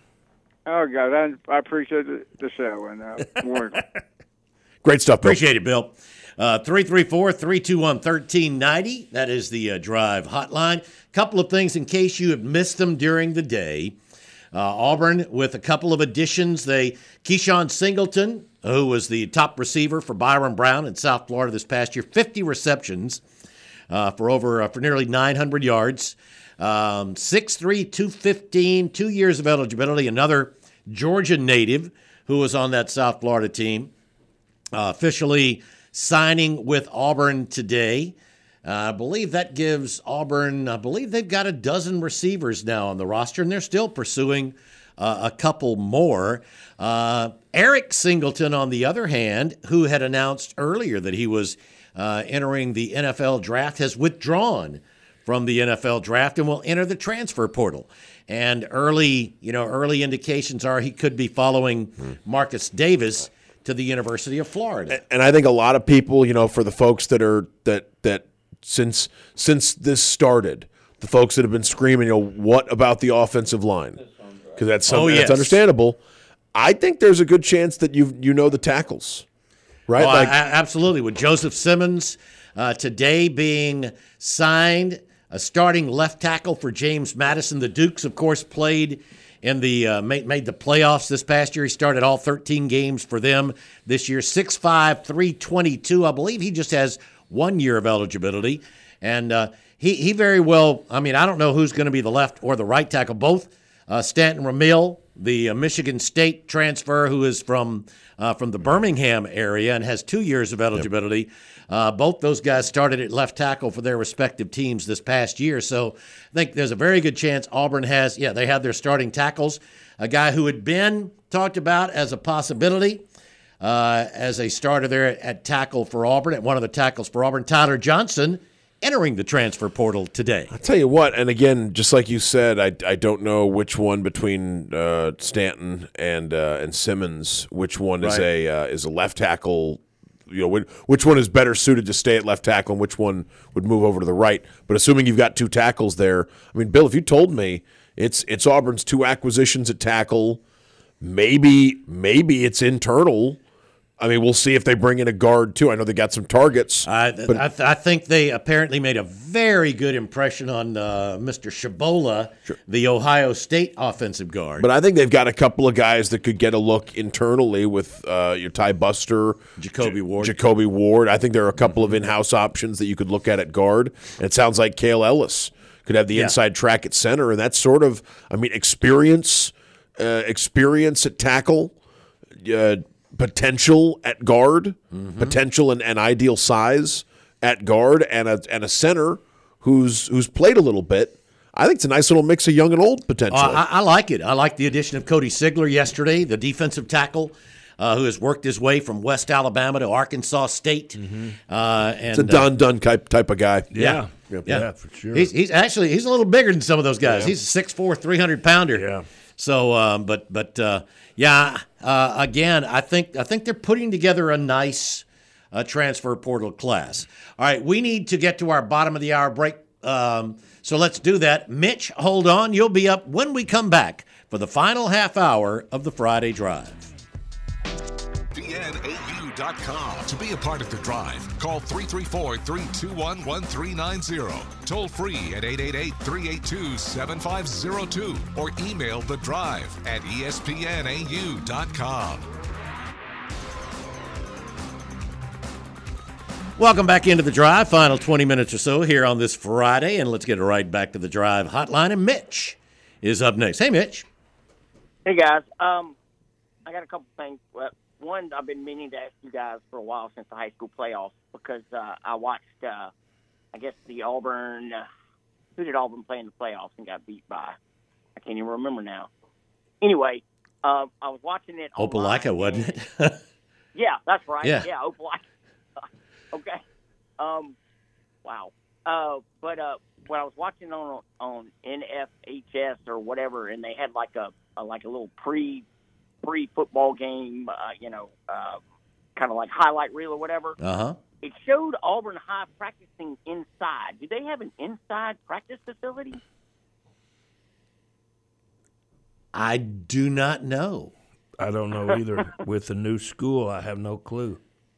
Oh God, I, I appreciate the, the show and uh, more. Great stuff, Bill. Appreciate it, Bill. Uh, three three four, three two one, one three nine zero. That is the uh, Drive hotline. Couple of things in case you have missed them during the day. Uh, Auburn with a couple of additions. They Keyshawn Singleton, who was the top receiver for Byron Brown in South Florida this past year, fifty receptions uh, for over uh, for nearly nine hundred yards. Um, six three, two fifteen, two years of eligibility. Another Georgia native who was on that South Florida team. Uh, officially signing with Auburn today. Uh, I believe that gives Auburn, I believe they've got a dozen receivers now on the roster, and they're still pursuing uh, a couple more. Uh, Eric Singleton, on the other hand, who had announced earlier that he was uh, entering the N F L draft, has withdrawn from the N F L draft and will enter the transfer portal. And early, you know, early indications are he could be following Marcus Davis to the University of Florida. And I think a lot of people, you know, for the folks that are that that since since this started, the folks that have been screaming, you know, what about the offensive line? Because that's something Oh, yes. that's understandable. I think there's a good chance that you you know the tackles, right? Oh, like, a- absolutely. With Joseph Simmons uh, today being signed, a starting left tackle for James Madison. The Dukes, of course, played in the uh, made, made the playoffs this past year. He started all thirteen games for them this year. six five, three twenty-two. I believe he just has one year of eligibility. And uh, he, he very well, I mean, I don't know who's going to be the left or the right tackle. Both uh, Stanton Ramil, the uh, Michigan State transfer who is from uh, from the Birmingham area and has two years of eligibility. Yep. Uh, both those guys started at left tackle for their respective teams this past year. So I think there's a very good chance Auburn has, yeah, they have their starting tackles. A guy who had been talked about as a possibility uh, as a starter there at, at tackle for Auburn, at one of the tackles for Auburn, Tyler Johnson, entering the transfer portal today. I'll tell you what, and again, just like you said, I, I don't know which one between uh, Stanton and uh, and Simmons, which one is Right. a uh, is a left tackle. You know, which, which one is better suited to stay at left tackle, and which one would move over to the right. But assuming you've got two tackles there, I mean, Bill, if you told me it's it's Auburn's two acquisitions at tackle, maybe maybe it's internal. I mean, we'll see if they bring in a guard, too. I know they got some targets. I, but I, th- I think they apparently made a very good impression on uh, Mister Shabola, Sure. the Ohio State offensive guard. But I think they've got a couple of guys that could get a look internally with uh, your Ty Buster, Jacoby Ward. Jacoby Ward. I think there are a couple of in-house options that you could look at at guard. And it sounds like Cale Ellis could have the Yeah. inside track at center, and that's sort of, I mean, experience, uh, experience at tackle, uh, potential at guard, Mm-hmm. potential and, and ideal size at guard, and a and a center who's who's played a little bit. I think it's a nice little mix of young and old potentially. Uh, I, I like it. I like the addition of Cody Sigler yesterday, the defensive tackle uh, who has worked his way from West Alabama to Arkansas State. Mm-hmm. Uh, and It's a done done type type of guy. Yeah. Yeah. Yeah, Yeah. for sure. He's, he's actually he's a little bigger than some of those guys. Yeah. He's a six four, three hundred pounder. Yeah. So, um, but but uh, yeah, uh, again, I think I think they're putting together a nice uh, transfer portal class. All right, we need to get to our bottom of the hour break. Um, so let's do that. Mitch, hold on. You'll be up when we come back for the final half hour of the Friday Drive. D N A U dot com. To be a part of the drive, call three three four, three two one, one three nine zero. Toll free at eight eight eight, three eight two, seven five zero two or email the drive at E S P N A U dot com. Welcome back into the drive. Final twenty minutes or so here on this Friday, and let's get right back to the drive hotline. And Mitch is up next. Hey, Mitch. Hey, guys. Um, I got a couple things. Well, one, I've been meaning to ask you guys for a while since the high school playoffs because uh, I watched, uh, I guess, the Auburn. Uh, who did Auburn play in the playoffs and got beat by? I can't even remember now. Anyway, uh, I was watching it. Opelika, wasn't it? Yeah, that's right. Yeah, yeah Opelika. Okay. Um, wow. Uh, but uh, when I was watching on on N F H S or whatever, and they had like a, a like a little pre pre football game, uh, you know, uh, kind of like highlight reel or whatever. Uh huh. It showed Auburn High practicing inside. Do they have an inside practice facility? I do not know. I don't know either. With the new school, I have no clue.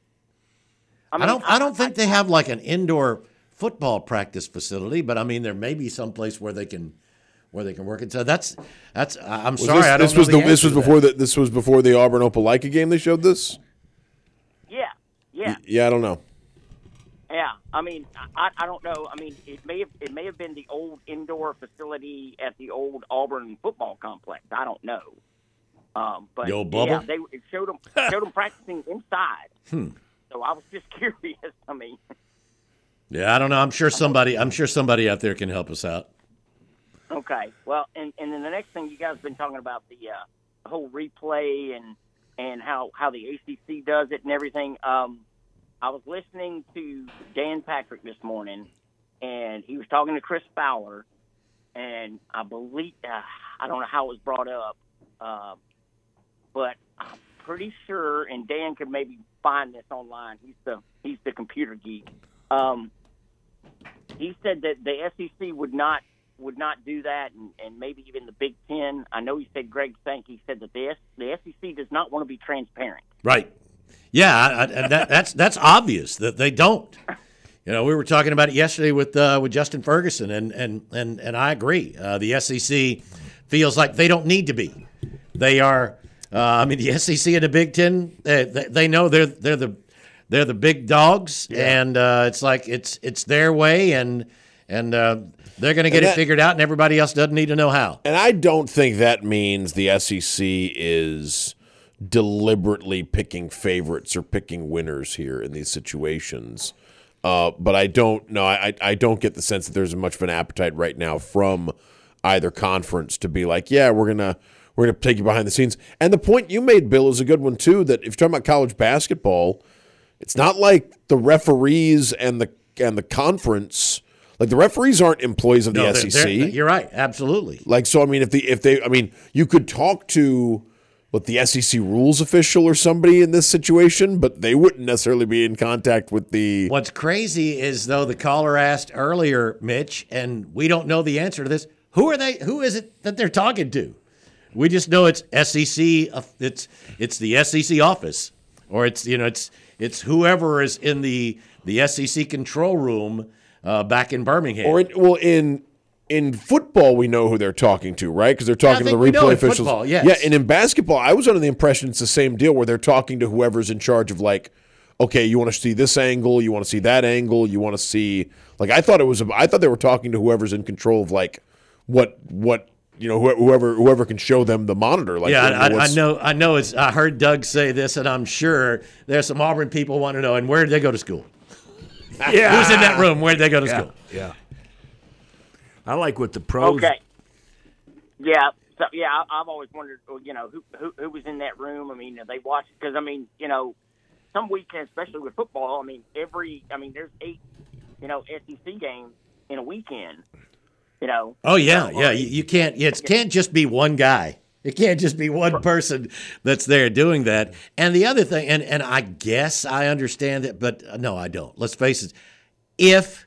I, mean, I don't. I, I don't think I, they have like an indoor football practice facility, but I mean, there may be some place where they can, where they can work it. So that's that's. I'm was sorry, this, I don't this know was the the this was to before that. the this was before the Auburn Opelika game. They showed this. Yeah, yeah, yeah. I don't know. Yeah, I mean, I, I don't know. I mean, it may have it may have been the old indoor facility at the old Auburn football complex. I don't know. Um, but the old bubble. Yeah, they it showed them showed them practicing inside. Hmm. So I was just curious. I mean, yeah, I don't know. I'm sure somebody. I'm sure somebody out there can help us out. Okay. Well, and, and then the next thing you guys have been talking about the uh, whole replay and and how, how the A C C does it and everything. Um, I was listening to Dan Patrick this morning, and he was talking to Chris Fowler, and I believe uh, I don't know how it was brought up, uh, but I'm pretty sure, and Dan could maybe find this online. He's the he's the computer geek. Um, he said that the S E C would not would not do that, and, and maybe even the Big Ten. I know he said Greg Sankey said that the S, the S E C does not want to be transparent. Right. Yeah, I, I, that, that's that's obvious that they don't. You know, we were talking about it yesterday with uh, with Justin Ferguson, and and and and I agree. Uh, the S E C feels like they don't need to be. They are. Uh, I mean, the S E C and the Big Ten, they, they, they know they're they're the they're the big dogs, yeah. and uh, it's like it's it's their way, and and uh, they're going to get that, it figured out, and everybody else doesn't need to know how. And I don't think that means the S E C is deliberately picking favorites or picking winners here in these situations. Uh, but I don't know. I, I don't get the sense that there's much of an appetite right now from either conference to be like, yeah, we're gonna we're gonna take you behind the scenes. And the point you made, Bill, is a good one too. That if you're talking about college basketball, it's not like the referees and the and the conference. Like the referees aren't employees of the no, S E C. You're right, absolutely. Like so, I mean, if the if they, I mean, you could talk to what the S E C rules official or somebody in this situation, but they wouldn't necessarily be in contact with the. What's crazy is though the caller asked earlier, Mitch, and we don't know the answer to this. Who are they? Who is it that they're talking to? We just know it's S E C. It's it's the S E C office, or it's you know it's it's whoever is in the the S E C control room uh, back in Birmingham. Or in, well in. In football, we know who they're talking to, right? Because they're talking yeah, to the replay officials. Football, yes. Yeah, and in basketball, I was under the impression it's the same deal where they're talking to whoever's in charge of, like, okay, you want to see this angle, you want to see that angle, you want to see, like, I thought it was, I thought they were talking to whoever's in control of, like, what, what, you know, whoever, whoever can show them the monitor. Like, yeah, I, I know, I know. It's. I heard Doug say this, and I'm sure there's some Auburn people want to know. And where did they go to school? Yeah, who's in that room? Where did they go to yeah. school? Yeah. I like what the pros. Okay. Yeah. So yeah, I, I've always wondered, you know, who, who who was in that room. I mean, they watched because I mean, you know, some weekends, especially with football. I mean, every I mean, there's eight, you know, S E C games in a weekend. You know. Oh yeah, yeah. You, you can't. It can't just be one guy. It can't just be one person that's there doing that. And the other thing, and and I guess I understand it, but no, I don't. Let's face it. If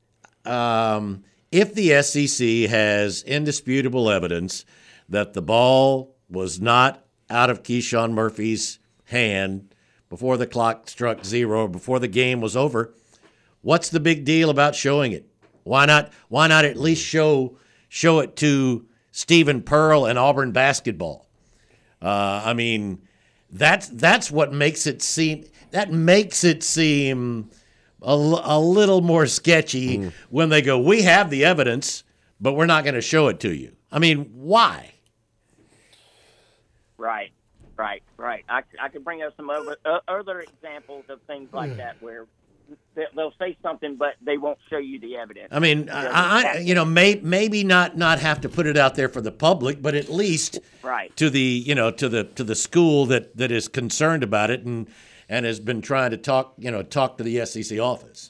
um. If the S E C has indisputable evidence that the ball was not out of Keyshawn Murphy's hand before the clock struck zero, before the game was over, what's the big deal about showing it? Why not? Why not at least show show it to Stephen Pearl and Auburn basketball? Uh, I mean, that's that's what makes it seem. That makes it seem. a, l- a little more sketchy mm. when they go, we have the evidence, but we're not going to show it to you. I mean, why? Right, right, right. I, I could bring up some other, uh, other examples of things like that where they, they'll say something, but they won't show you the evidence. I mean, you know, I, I, you know may, maybe not, not have to put it out there for the public, but at least right. to the you know to the to the school that, that is concerned about it and and has been trying to talk you know talk to the S E C office.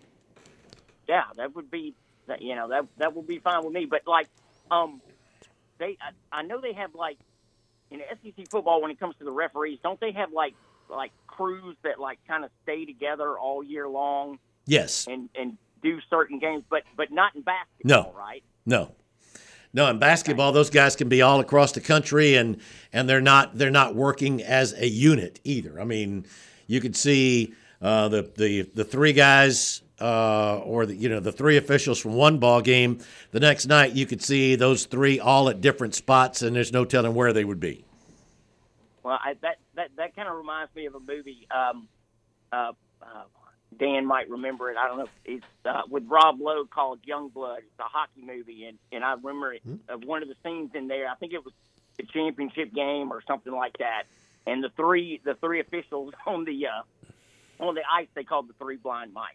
Yeah, that would be you know that that would be fine with me. But like, um, they I, I know they have like. In S E C football, when it comes to the referees, don't they have like like crews that like kind of stay together all year long? Yes. And and do certain games, but but not in basketball, no. right? No. No, in basketball, those guys can be all across the country, and and they're not they're not working as a unit either. I mean, you could see uh, the the the three guys. Uh, or the, you know the three officials from one ball game. The next night, you could see those three all at different spots, and there's no telling where they would be. Well, I, that that that kind of reminds me of a movie. Um, uh, uh, Dan might remember it. I don't know. It's uh, with Rob Lowe called Youngblood. It's a hockey movie, and, and I remember it, uh, one of the scenes in there. I think it was the championship game or something like that. And the three the three officials on the uh, on the ice, they called the three blind mice.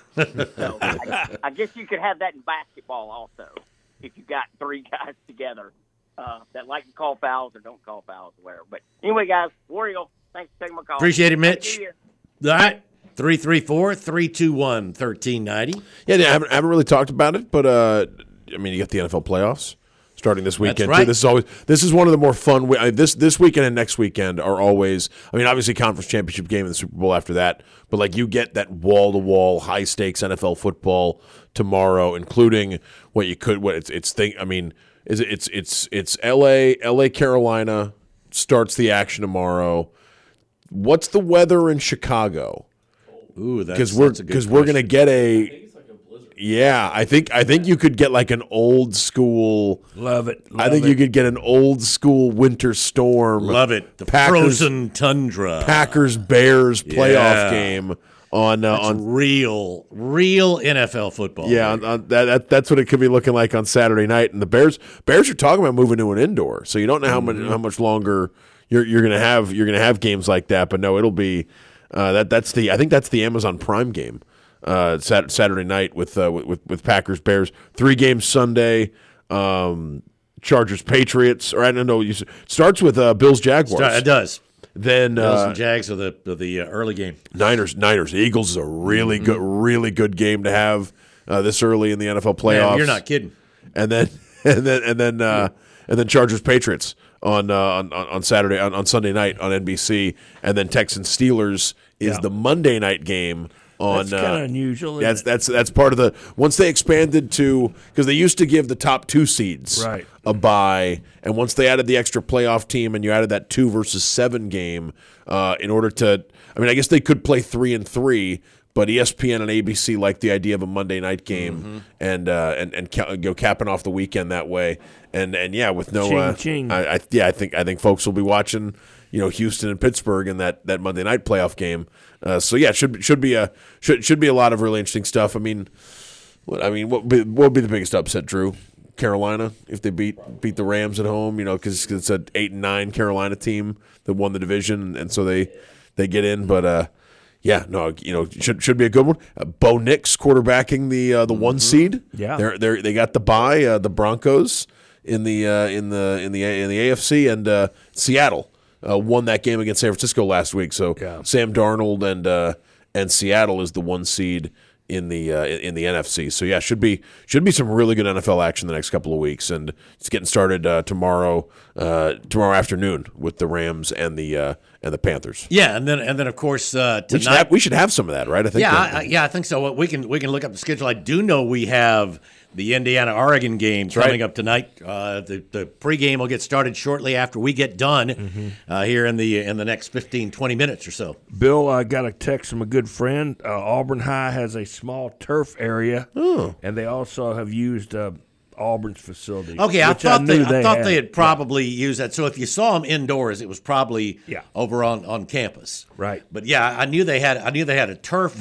So I, I guess you could have that in basketball also, if you got three guys together uh, that like to call fouls or don't call fouls or whatever. But anyway, guys, Wario, thanks for taking my call. Appreciate it, Mitch. All right, three three four, three two one, one three nine zero. Yeah, I haven't, I haven't really talked about it, but uh, I mean, you got the N F L playoffs starting this weekend. That's right. Too. This is always this is one of the more fun. I mean, this this weekend and next weekend are always. I mean, obviously, conference championship game and the Super Bowl after that. But like you get that wall to wall, high stakes N F L football tomorrow, including what you could. What it's it's think. I mean, is it, it's it's it's L A L A Carolina starts the action tomorrow. What's the weather in Chicago? Ooh, that's because we're because we're gonna get a. Yeah, I think I think you could get like an old school. Love it. Love I think it. you could get an old school winter storm. Love it. The Packers, frozen tundra. Packers Bears playoff Yeah. game on uh, That's on real real N F L football. yeah on, on that, that that's what it could be looking like on Saturday night. And the Bears Bears are talking about moving to an indoor, so you don't know how much how much longer you're you're gonna have you're gonna have games like that. But no, it'll be uh, that that's the I think that's the Amazon Prime game. Uh, Saturday night with, uh, with with Packers Bears, three games Sunday, um, Chargers Patriots, or I don't know. You starts with uh, Bills Jaguars. It does. Then Bills uh, and Jags are the are the uh, early game. Niners Niners Eagles is a really mm-hmm. good really good game to have uh, this early in the N F L playoffs. Man, you're not kidding. And then and then and then uh, and then Chargers Patriots on uh, on on Saturday on, on Sunday night on N B C, and then Texans Steelers is yeah. the Monday night game. On, that's kind of uh, unusual. That's it? that's that's part of the once they expanded to because they used to give the top two seeds right. a bye, and once they added the extra playoff team and you added that two versus seven game uh, in order to, I mean, I guess they could play three and three, but E S P N and A B C liked the idea of a Monday night game mm-hmm. and uh, and and ca- go capping off the weekend that way, and and yeah, with no, ching, uh, ching. I, I yeah, I think I think folks will be watching. You know, Houston and Pittsburgh in that, that Monday night playoff game. Uh, so yeah, it should should be a should should be a lot of really interesting stuff. I mean, what I mean, what would be, what would be the biggest upset, Drew? Carolina if they beat beat the Rams at home. You know, because it's an eight and nine Carolina team that won the division, and so they they get in. But uh, yeah, no, you know, should should be a good one. Uh, Bo Nix quarterbacking the uh, the one seed. Yeah, they're they they got the bye. Uh, the Broncos in the uh, in the in the in the A F C and uh, Seattle. Uh, won that game against San Francisco last week, so yeah. Sam Darnold and uh, and Seattle is the one seed in the uh, in the N F C. So yeah, should be should be some really good N F L action the next couple of weeks, and it's getting started uh, tomorrow uh, tomorrow afternoon with the Rams and the uh, and the Panthers. Yeah, and then and then of course uh, tonight we should, have, we should have some of that, right? I think. Yeah, that, I, yeah, I think so. We can we can look up the schedule. I do know we have the Indiana-Oregon game That's coming right. up tonight. Uh, the the pregame will get started shortly after we get done mm-hmm. uh, here in the in the next fifteen, twenty minutes or so. Bill, I got a text from a good friend. Uh, Auburn High has a small turf area, oh. and they also have used uh, Auburn's facility. Okay, I thought I they, they I thought had. they had probably yeah. used that. So if you saw them indoors, it was probably yeah. over on, on campus. Right. But yeah, I knew they had I knew they had a turf right.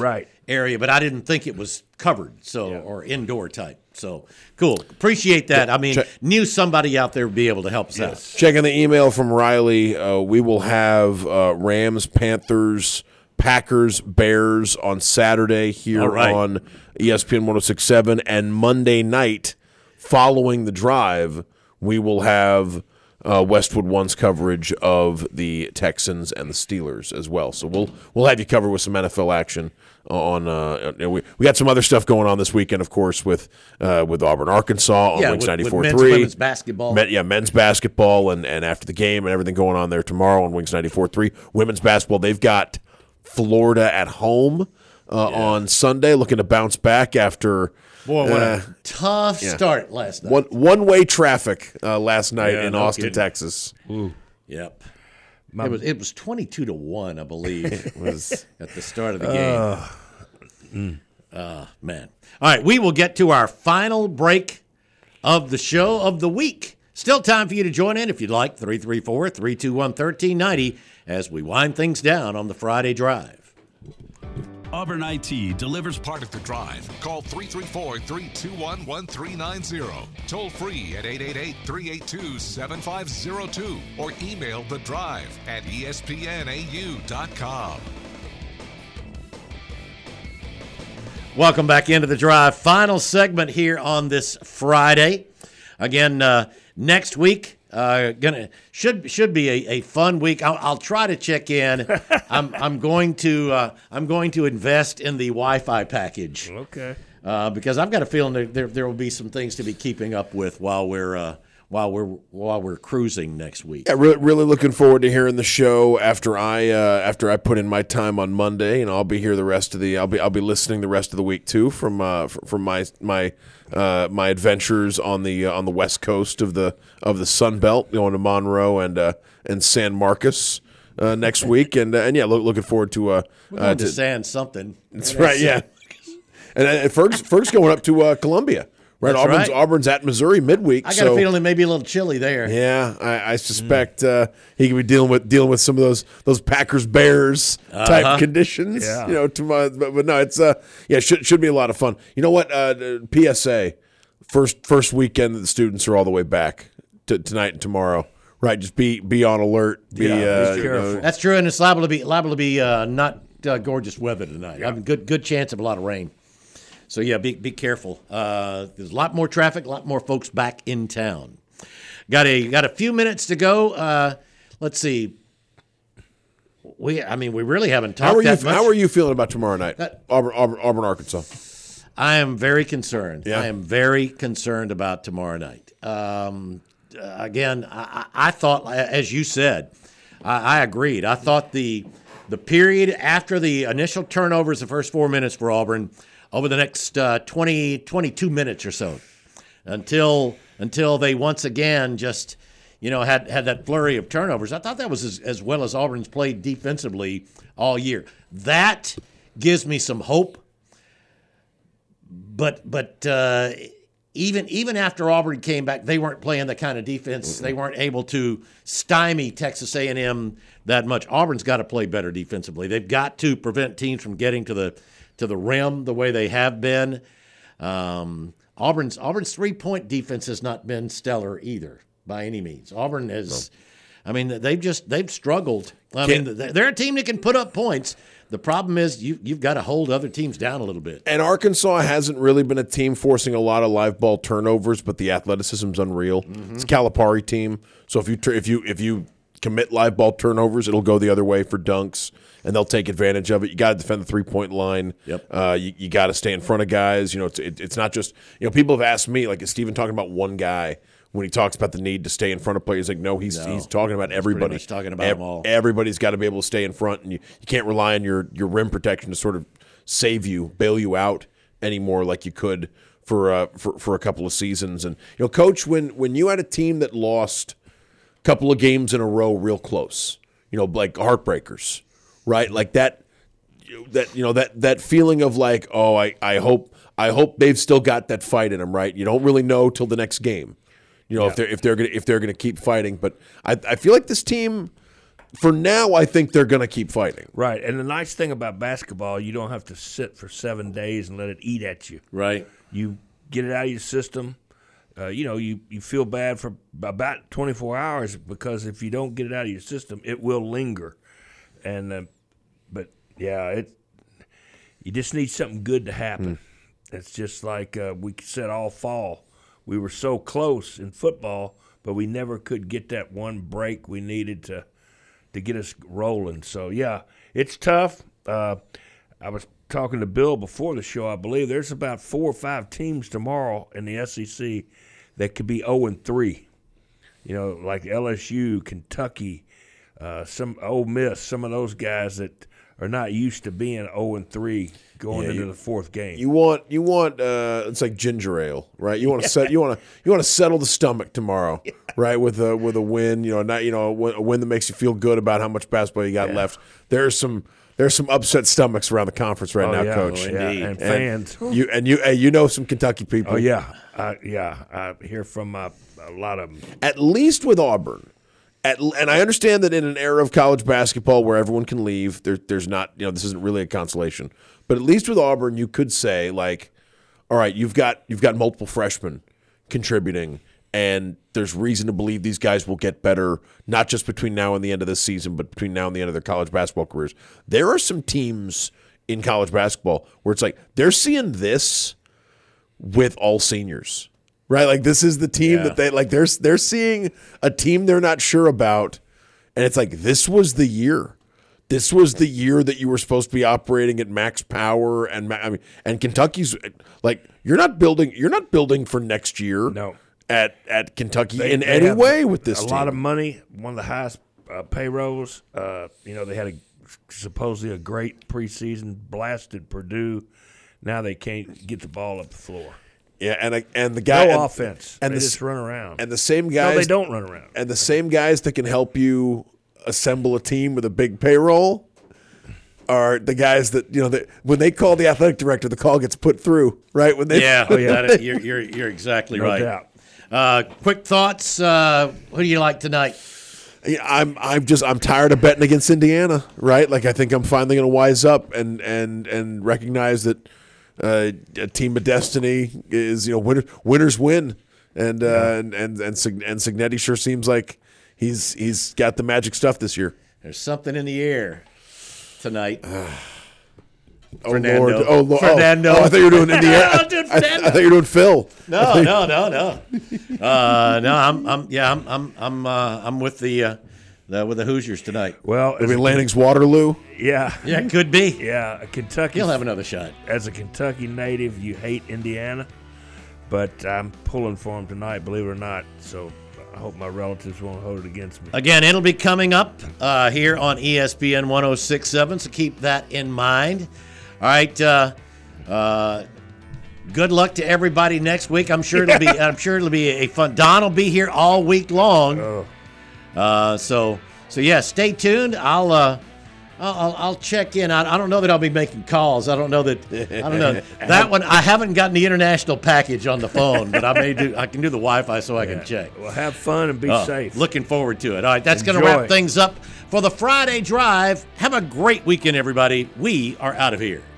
area, but I didn't think it was covered, so yeah. or indoor type. So cool. Appreciate that. I mean, Check. knew somebody out there would be able to help us yes. out. Checking the email from Riley, uh, we will have uh, Rams, Panthers, Packers, Bears on Saturday here right. on E S P N one oh six point seven, and Monday night following the drive, we will have uh, Westwood One's coverage of the Texans and the Steelers as well. So we'll we'll have you covered with some N F L action on. Uh, you know, we we got some other stuff going on this weekend, of course, with uh, with Auburn, Arkansas on yeah, Wings ninety-four point three. Men's basketball, Men, yeah, men's basketball, and, and after the game and everything going on there tomorrow on Wings ninety-four three. Women's basketball, they've got Florida at home uh, yeah. on Sunday, looking to bounce back after. Boy, what uh, a tough yeah. start last night. One one way traffic uh, last night yeah, in no Austin, kidding. Texas. Ooh. Yep. My, it was it was twenty two to one, I believe. It was at the start of the game. Uh, mm. uh, man. All right, we will get to our final break of the show of the week. Still time for you to join in if you'd like. three three four, three two one, one three nine zero as we wind things down on the Friday Drive. Auburn I T delivers part of the drive. Call three three four, three two one, one three nine zero. Toll free at eight eight eight, three eight two, seven five zero two or email the drive at E S P N A U dot com. Welcome back into the drive. Final segment here on this Friday. Again, uh, next week. Uh, gonna should should be a, a fun week. I'll, I'll try to check in. I'm I'm going to uh, I'm going to invest in the Wi-Fi package. Okay. Uh, because I've got a feeling there, there there will be some things to be keeping up with while we're uh, while we're while we're cruising next week. Yeah, really, really looking forward to hearing the show after I uh, after I put in my time on Monday, and I'll be here the rest of the I'll be I'll be listening the rest of the week too from uh, from my my. Uh, my adventures on the uh, on the west coast of the of the Sun Belt, going to Monroe and uh, and San Marcos uh, next week, and uh, and yeah, look, looking forward to uh, we're going uh, to, to San something. That's right, yeah. And uh, Ferg's, Ferg's going up to uh, Columbia. Right, That's Auburn's, right. Auburn's at Missouri midweek. I got so, a feeling it may be a little chilly there. Yeah, I, I suspect mm. uh, he could be dealing with dealing with some of those those Packers Bears type uh-huh. conditions. Yeah. You know, to my, but, but no, it's uh, yeah, should should be a lot of fun. You know what? Uh, P S A, first first weekend that the students are all the way back to, tonight and tomorrow. Right, just be be on alert. Be, yeah, uh, be you know, That's true, and it's liable to be liable to be uh, not uh, gorgeous weather tonight. Yeah. I mean, good good chance of a lot of rain. So, yeah, be be careful. Uh, there's a lot more traffic, a lot more folks back in town. Got a got a few minutes to go. Uh, let's see. We, I mean, we really haven't talked how are that you, much. How are you feeling about tomorrow night? That, Auburn, Auburn, Auburn, Arkansas. I am very concerned. Yeah. I am very concerned about tomorrow night. Um, again, I, I thought, as you said, I, I agreed. I thought the the period after the initial turnovers, the first four minutes for Auburn, over the next uh, twenty, twenty-two minutes or so, until until they once again just, you know, had, had that flurry of turnovers. I thought that was as, as well as Auburn's played defensively all year. That gives me some hope. But but uh, even even after Auburn came back, they weren't playing the kind of defense. They weren't able to stymie Texas A and M that much. Auburn's got to play better defensively. They've got to prevent teams from getting to the to the rim the way they have been. Um, Auburn's Auburn's three-point defense has not been stellar either by any means. Auburn has, no. I mean, they've just they've struggled. I Can't, mean, they're a team that can put up points. The problem is you you've got to hold other teams down a little bit. And Arkansas hasn't really been a team forcing a lot of live ball turnovers, but the athleticism's unreal. Mm-hmm. It's a Calipari team, so if you if you if you commit live ball turnovers, it'll go the other way for dunks, and they'll take advantage of it. You got to defend the three-point line. Yep. Uh, you you got to stay in front of guys. You know, it's it, it's not just, you know, people have asked me, like, is Stephen talking about one guy when he talks about the need to stay in front of players? Like, no, he's no, he's talking about everybody. He's talking about e- them all. Everybody's got to be able to stay in front, and you, you can't rely on your your rim protection to sort of save you, bail you out anymore like you could for uh, for for a couple of seasons. And you know, Coach, when when you had a team that lost couple of games in a row real close, you know, like heartbreakers, right? Like that, that you know, that that feeling of like, oh, I, I hope I hope they've still got that fight in them, right? You don't really know till the next game, you know, yeah. if they're if they're gonna if they're gonna keep fighting. But I I feel like this team, for now, I think they're going to keep fighting. Right, and the nice thing about basketball, you don't have to sit for seven days and let it eat at you. Right. You get it out of your system. Uh, you know, you, you feel bad for about twenty-four hours because if you don't get it out of your system, it will linger. And uh, but yeah, it you just need something good to happen. Mm. It's just like uh, we said all fall. We were so close in football, but we never could get that one break we needed to to get us rolling. So yeah, it's tough. Uh, I was talking to Bill before the show. I believe there's about four or five teams tomorrow in the S E C that could be oh and three. You know, like L S U, Kentucky, uh, some Ole Miss, some of those guys that are not used to being oh and three going yeah, into you, the fourth game. You want you want uh, it's like ginger ale, right? You want to set you want to you want to settle the stomach tomorrow, yeah. right? With a with a win, you know, not you know a win that makes you feel good about how much basketball you got yeah. left. There's some there's some upset stomachs around the conference right oh, now, yeah, Coach. Oh, yeah. And, and fans. You and you and you know some Kentucky people. Oh yeah, uh, yeah. I hear from uh, a lot of them. At least with Auburn. At, and I understand that in an era of college basketball where everyone can leave, there, there's not, you know, this isn't really a consolation. But at least with Auburn, you could say, like, all right, you've got you've got multiple freshmen contributing, and there's reason to believe these guys will get better, not just between now and the end of this season, but between now and the end of their college basketball careers. There are some teams in college basketball where it's like they're seeing this with all seniors. Right, like this is the team yeah. that they like. They're they're seeing a team they're not sure about, and it's like this was the year. This was the year that you were supposed to be operating at max power, and I mean, and Kentucky's like you're not building. You're not building for next year. No, at at Kentucky they, in they any way with this a team. lot of money, one of the highest uh, payrolls. Uh, you know, they had a supposedly a great preseason, blasted Purdue. Now they can't get the ball up the floor. Yeah, and and the guy no and, offense. And they the, just run around. And the same guys. No, they don't run around. And the same guys that can help you assemble a team with a big payroll are the guys that you know that when they call the athletic director, the call gets put through. Right when they yeah, oh, yeah. That, you're you're you're exactly no right. Doubt. Uh, quick thoughts. Uh, who do you like tonight? I'm I'm just I'm tired of betting against Indiana. Right, like I think I'm finally going to wise up and and and recognize that. Uh, a team of destiny is you know winner, winners win, and uh, yeah. and and and, Sig- and Signetti sure seems like he's he's got the magic stuff this year. There's something in the air tonight. oh Fernando. Lord! Oh Lord! Fernando! Oh, oh, I thought you were doing Indiana. I, I, I thought you were doing Phil. No, no, no, no. Uh, no, I'm I'm yeah I'm I'm I'm uh, I'm with the. Uh, The, with the Hoosiers tonight. Well, I mean, Lanning's Waterloo. Yeah, yeah, it could be. Yeah, Kentucky. He'll have another shot. As a Kentucky native, you hate Indiana, but I'm pulling for him tonight, believe it or not. So I hope my relatives won't hold it against me. Again, it'll be coming up uh, here on E S P N one oh six point seven, so keep that in mind. All right. Uh, uh, good luck to everybody next week. I'm sure it'll be. I'm sure it'll be a fun. Don will be here all week long. Oh. Uh, so, so yeah, stay tuned. I'll, uh, I'll, I'll check in. I, I don't know that I'll be making calls. I don't know that. I don't know that one. I haven't gotten the international package on the phone, but I may do. I can do the Wi-Fi so I yeah. can check. Well, have fun and be uh, safe. Looking forward to it. All right, that's going to wrap things up for the Friday Drive. Have a great weekend, everybody. We are out of here.